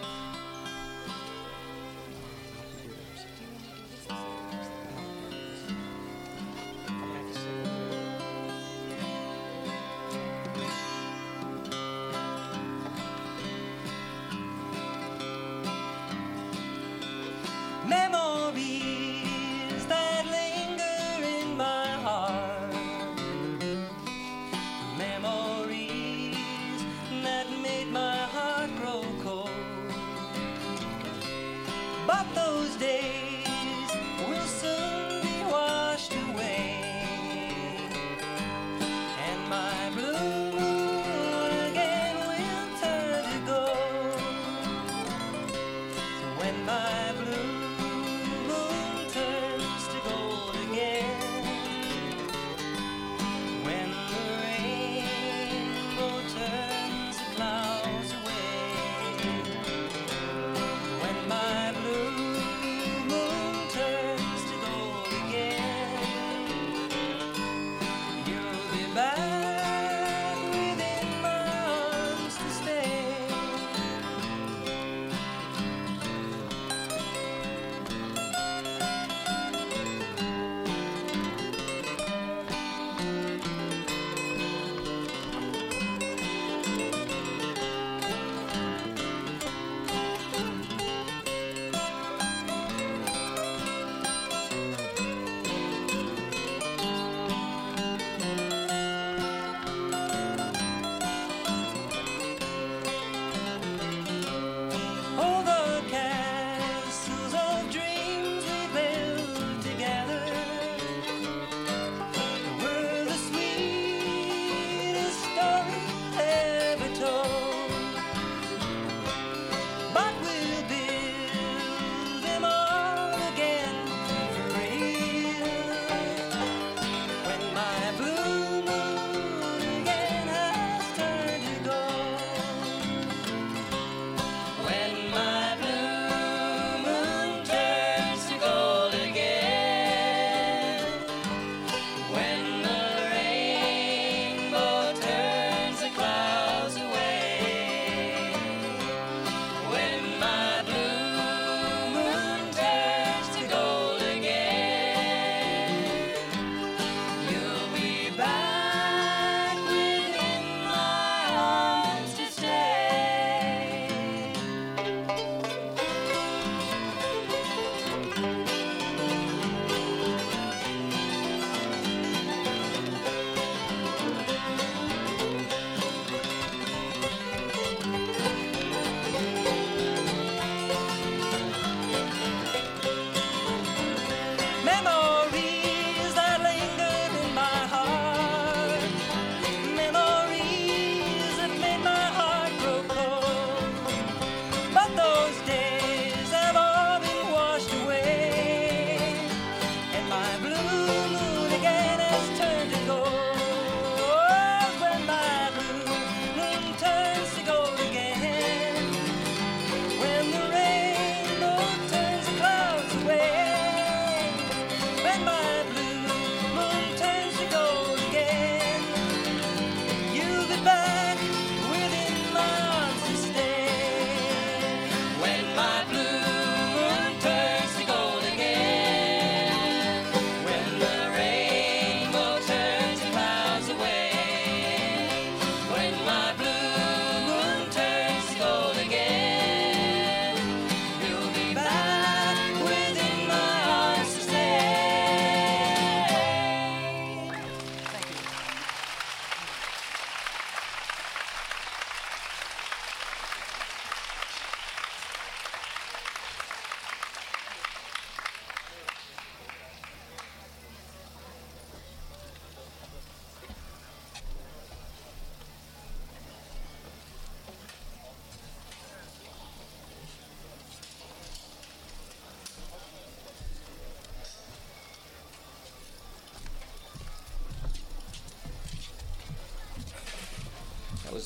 Speaker 4: Memories that linger in my heart. Memories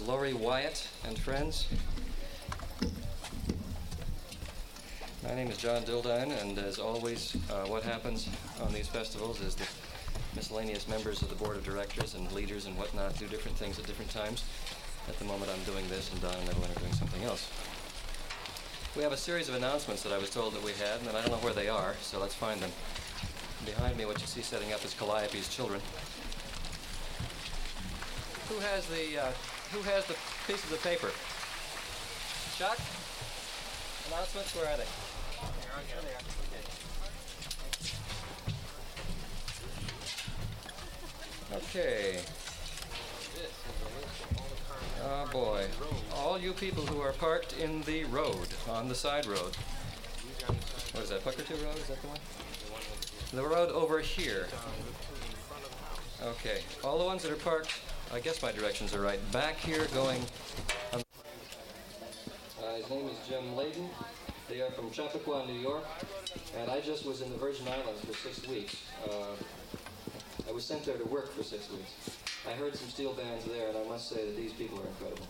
Speaker 7: Laurie Wyatt and friends. My name is John Dildine, and as always, uh, what happens on these festivals is that miscellaneous members of the board of directors and leaders and whatnot do different things at different times. At the moment, I'm doing this, and Don and Evelyn are doing something else. We have a series of announcements that I was told that we had, and I don't know where they are, so let's find them. Behind me, what you see setting up is Calliope's children. Who has the uh, who has the pieces of paper? Chuck? Announcements, where are they? There they are. Okay. Okay. Oh boy. All you people who are parked in the road, on the side road. What is that, Puckerton Road? Is that the one? The road over here. Okay. All the ones that are parked, I guess my directions are right. Back here going... Um, uh, his name is Jim Layden. They are from Chappaqua, New York. And I just was in the Virgin Islands for six weeks. Uh, I was sent there to work for six weeks. I heard some steel bands there, and I must say that these people are incredible.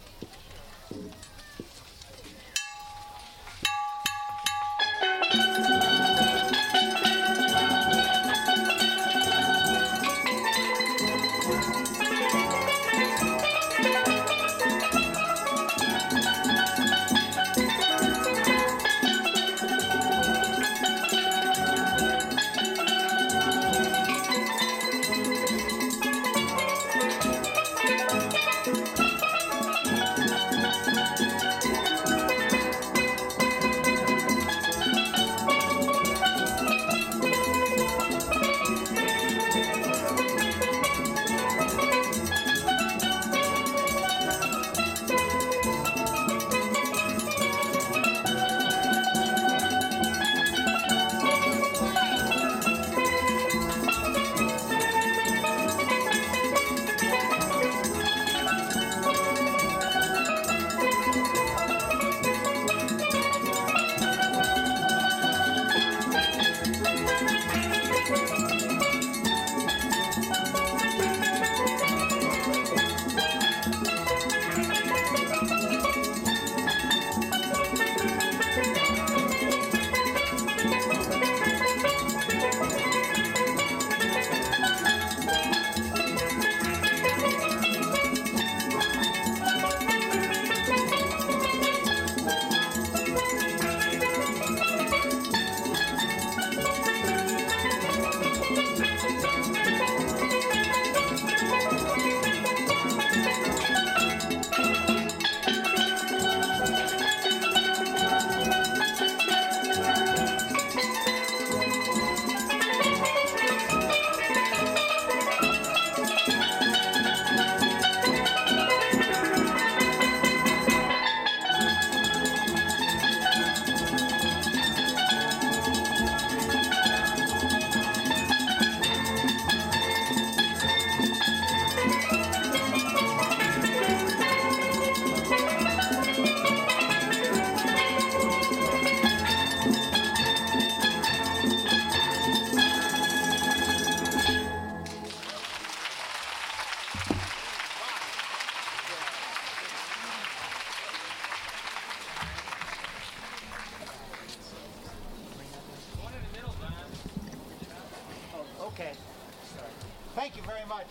Speaker 8: Okay. Thank you very much.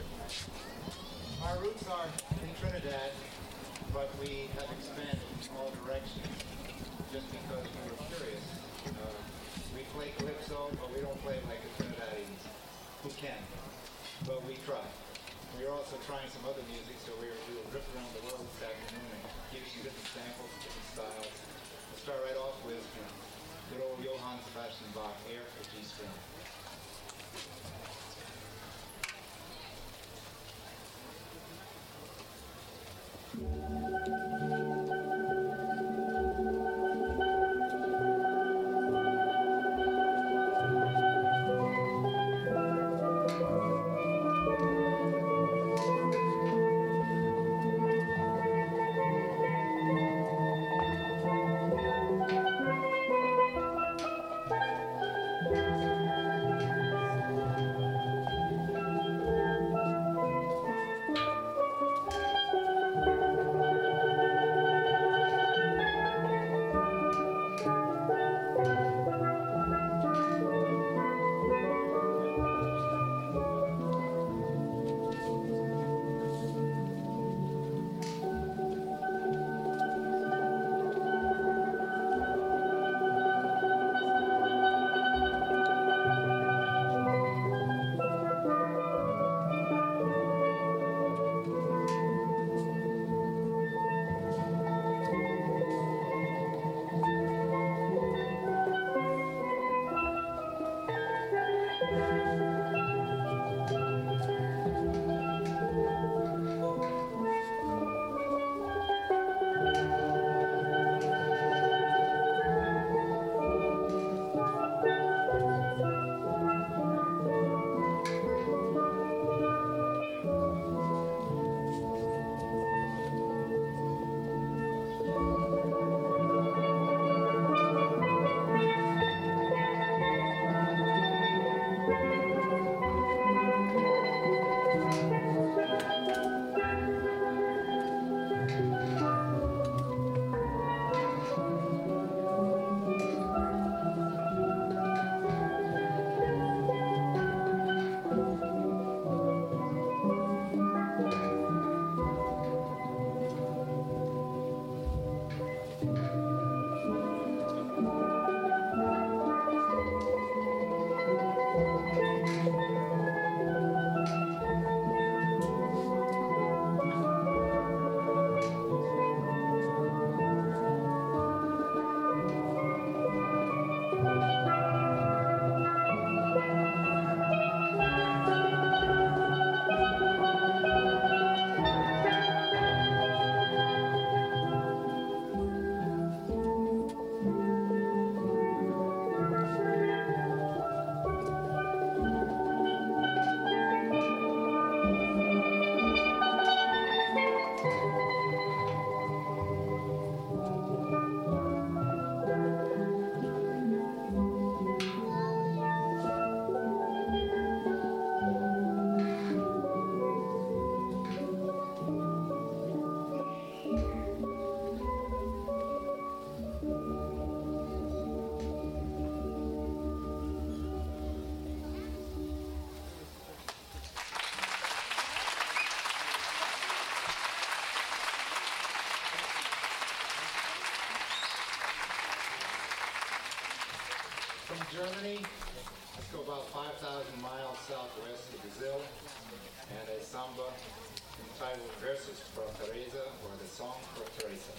Speaker 8: Our roots are in Trinidad, but we have expanded in all directions just because we were curious. Uh, we play calypso, but we don't play like the Trinidadians who can, but we try. We're also trying some other music, so we're, we'll drift around the world this afternoon and give you different samples and different styles. We'll start right off with you know, good old Johann Sebastian Bach, Air for G string. Germany. Let's go about five thousand miles southwest of Brazil. And a samba entitled Verses for Teresa, or the Song for Teresa.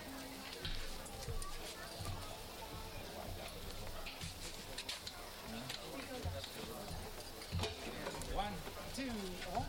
Speaker 8: One, two, one.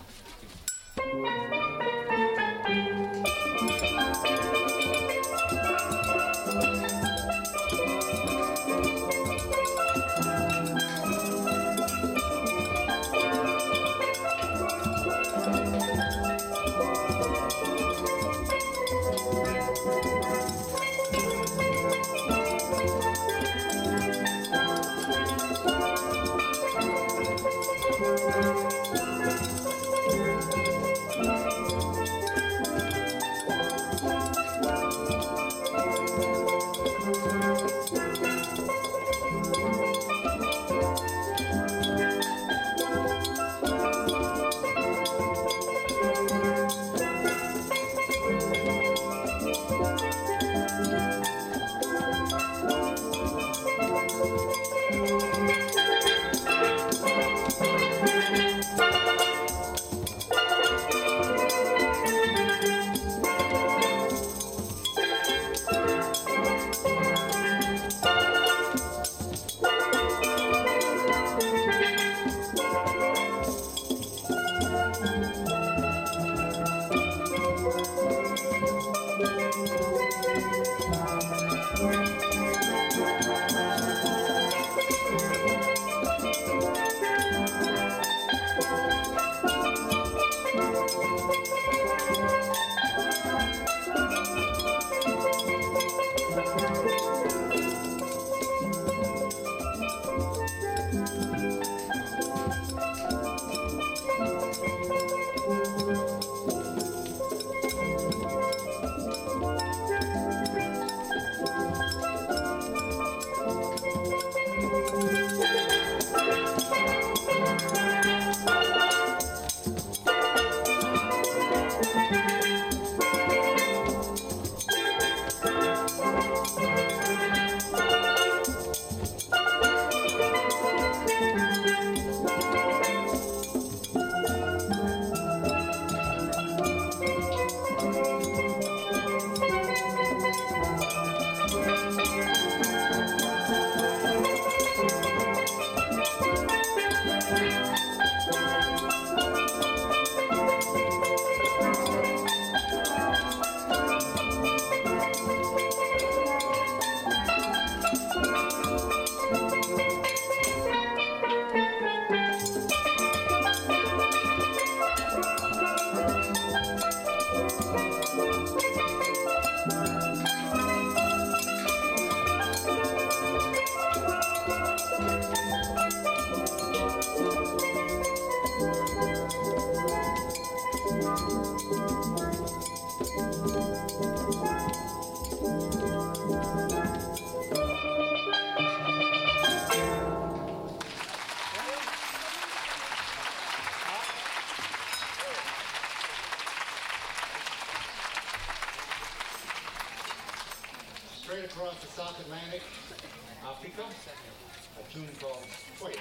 Speaker 8: Straight across the South Atlantic, Africa, a tune called Foyer.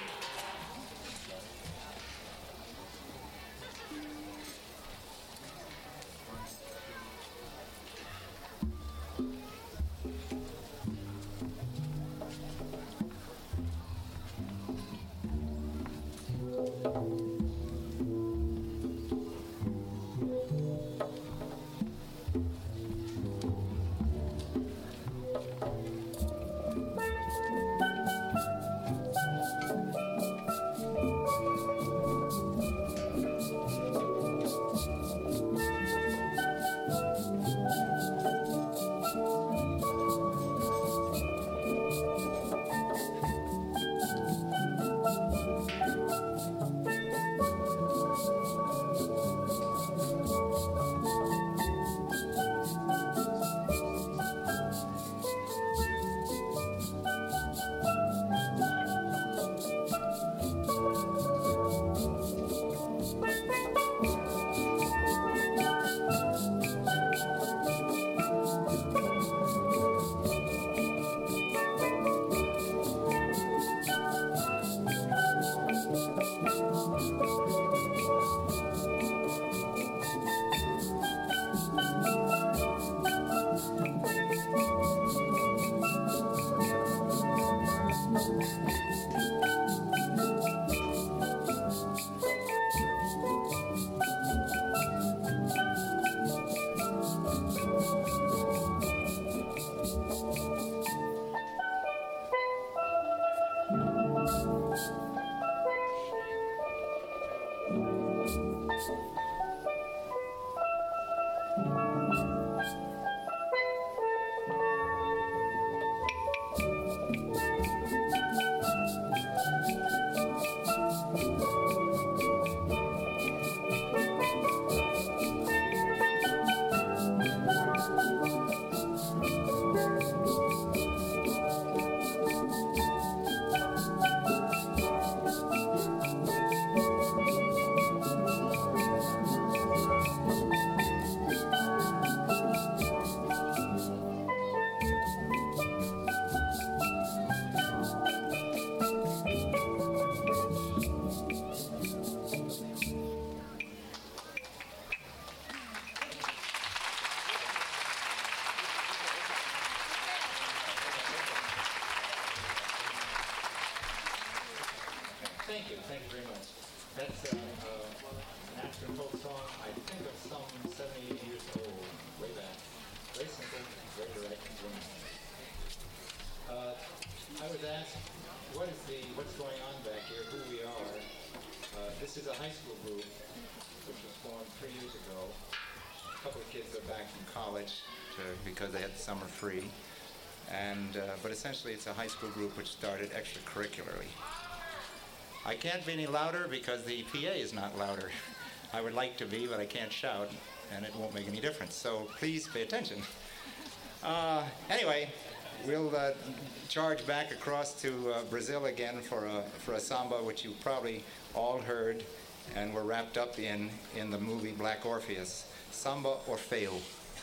Speaker 8: you, thank you very much. That's uh, uh, an African folk song, I think of some seventy-eight years old, way back. Very simple, very direct, and very nice. Uh, I was asked, what is the, what's going on back here, who we are. Uh, this is a high school group, which was formed three years ago. A couple of kids are back from college to, because they had the summer free. And, uh, but essentially it's a high school group which started extracurricularly. I can't be any louder because the P A is not louder. I would like to be, but I can't shout, and it won't make any difference. So please pay attention. Uh, anyway, we'll uh, charge back across to uh, Brazil again for a, for a samba, which you probably all heard and were wrapped up in in the movie Black Orpheus, Samba Orfeu.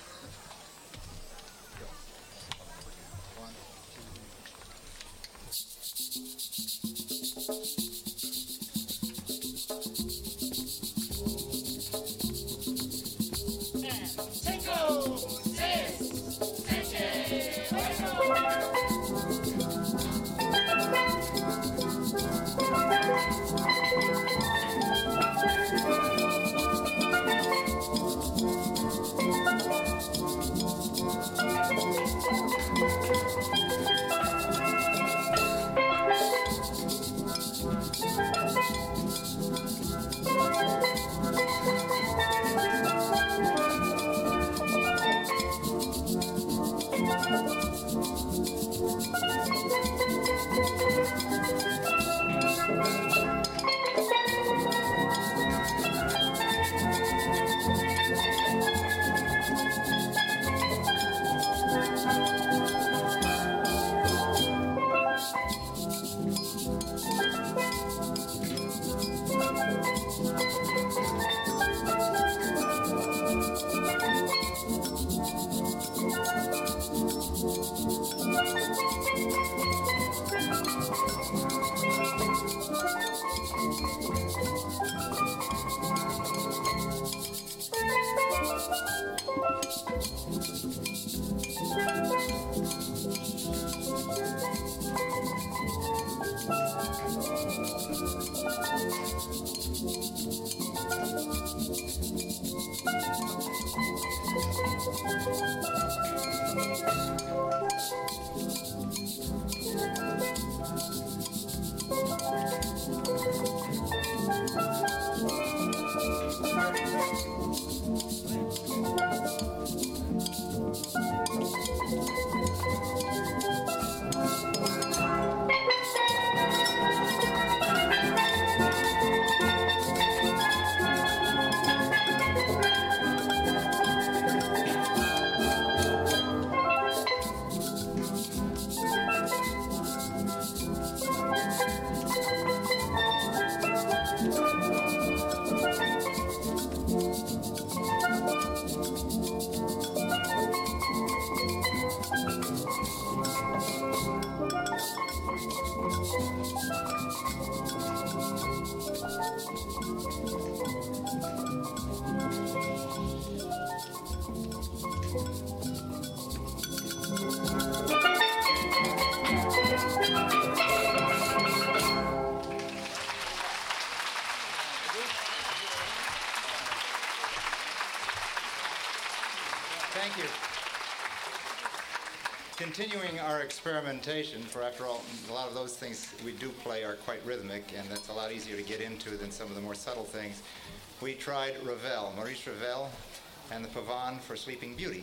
Speaker 8: Thank you. Continuing our experimentation, for after all, a lot of those things we do play are quite rhythmic, and that's a lot easier to get into than some of the more subtle things. We tried Ravel, Maurice Ravel, and the Pavane for Sleeping Beauty.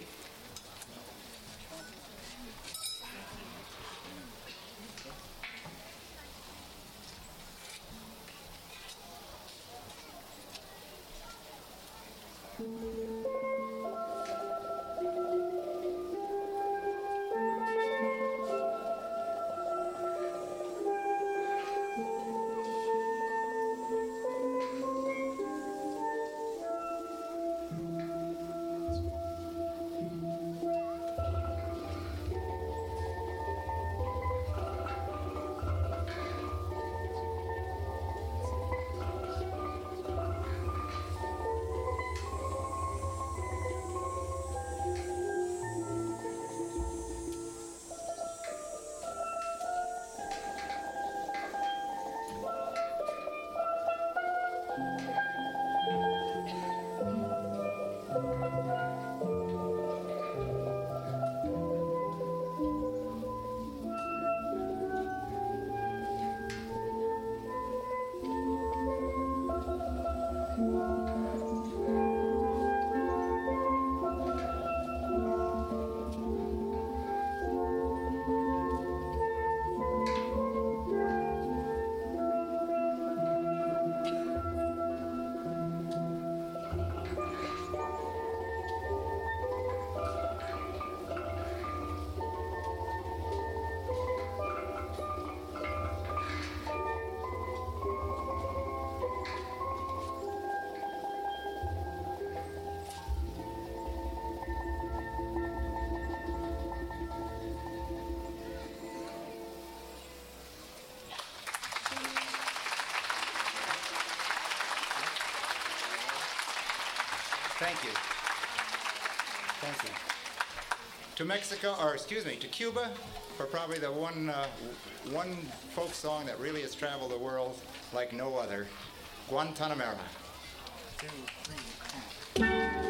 Speaker 8: to Mexico, or excuse me, to Cuba, for probably the one uh, one folk song that really has traveled the world like no other, Guantanamera. Two, three,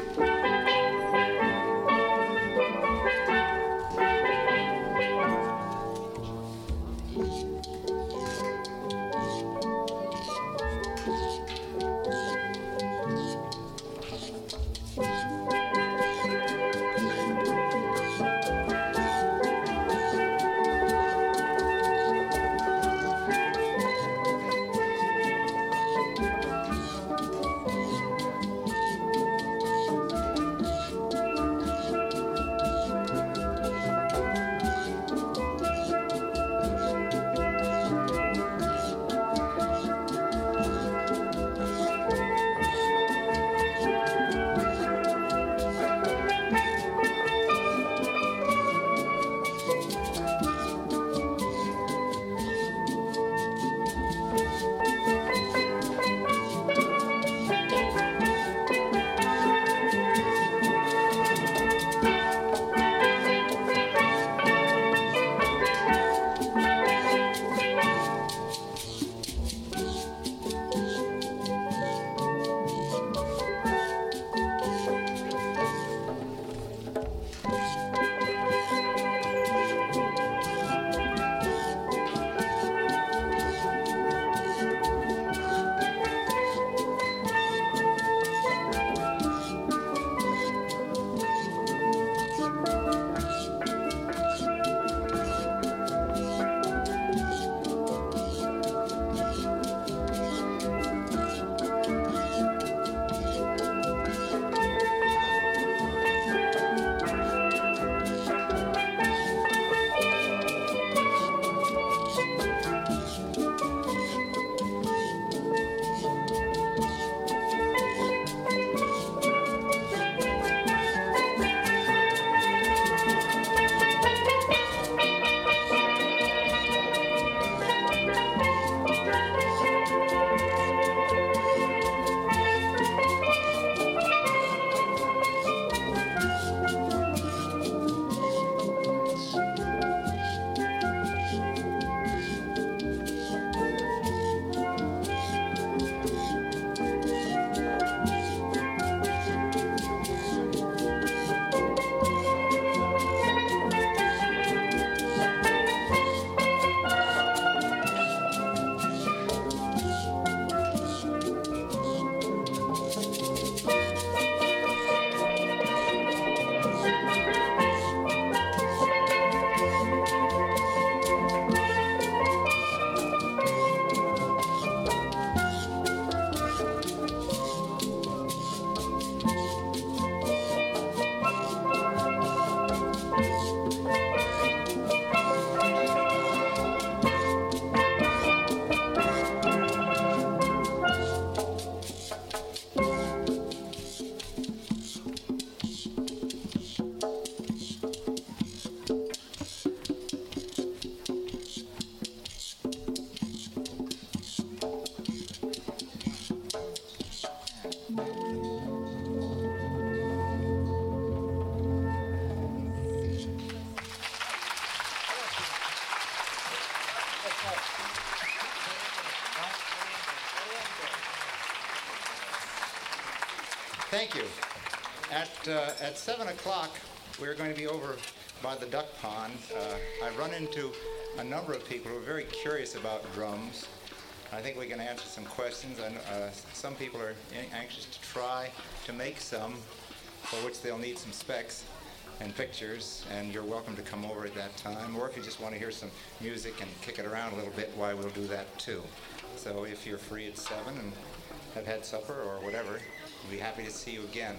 Speaker 8: Thank you. At, uh, at seven o'clock, we're going to be over by the duck pond. Uh, I run into a number of people who are very curious about drums. I think we can answer some questions. And, uh, some people are anxious to try to make some, for which they'll need some specs and pictures, and you're welcome to come over at that time. Or if you just want to hear some music and kick it around a little bit, why, we'll do that too. So if you're free at seven and have had supper or whatever, we'll be happy to see you again.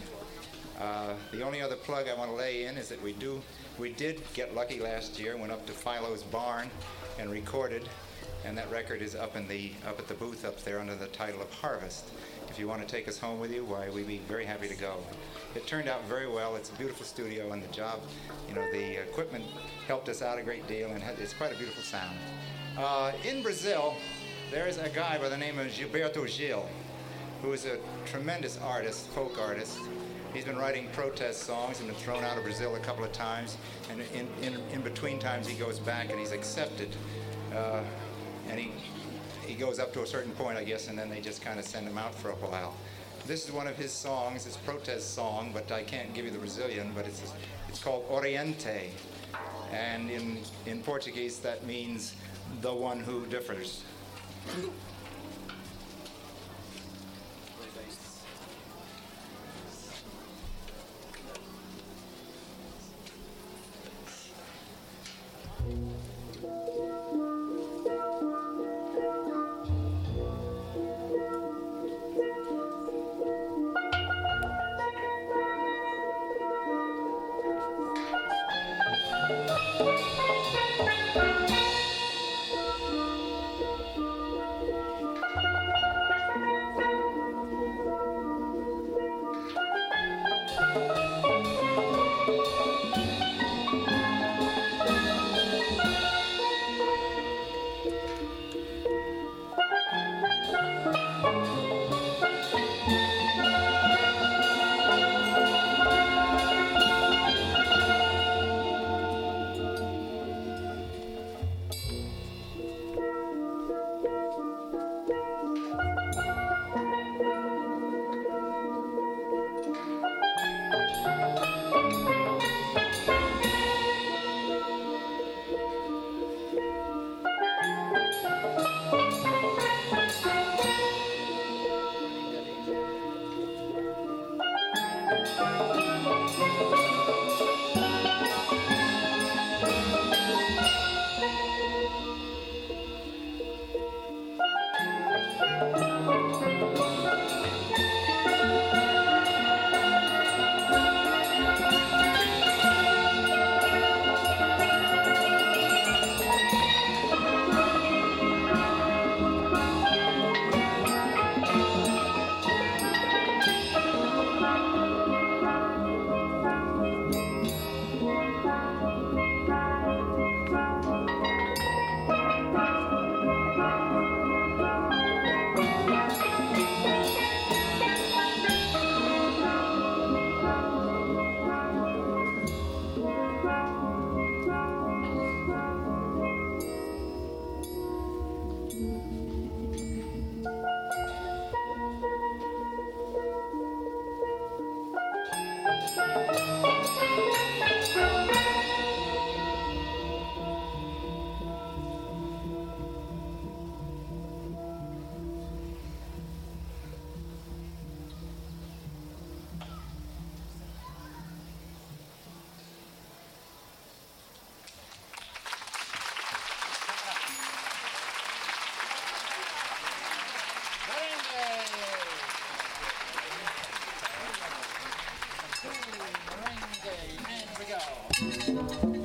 Speaker 8: Uh, the only other plug I want to lay in is that we do, we did get lucky last year, went up to Philo's barn and recorded, and that record is up in the up at the booth up there under the title of Harvest. If you want to take us home with you, why, we'd be very happy to go. It turned out very well. It's a beautiful studio, and the job, you know, the equipment helped us out a great deal, and it's quite a beautiful sound. Uh, in Brazil, there's a guy by the name of Gilberto Gil, who is a tremendous artist, folk artist. He's been writing protest songs and been thrown out of Brazil a couple of times. And in, in, in between times, he goes back and he's accepted. Uh, and he, he goes up to a certain point, I guess, and then they just kind of send him out for a while. This is one of his songs. It's a protest song, but I can't give you the Brazilian, but it's, it's called Oriente. And in, in Portuguese, that means the one who differs. And we go.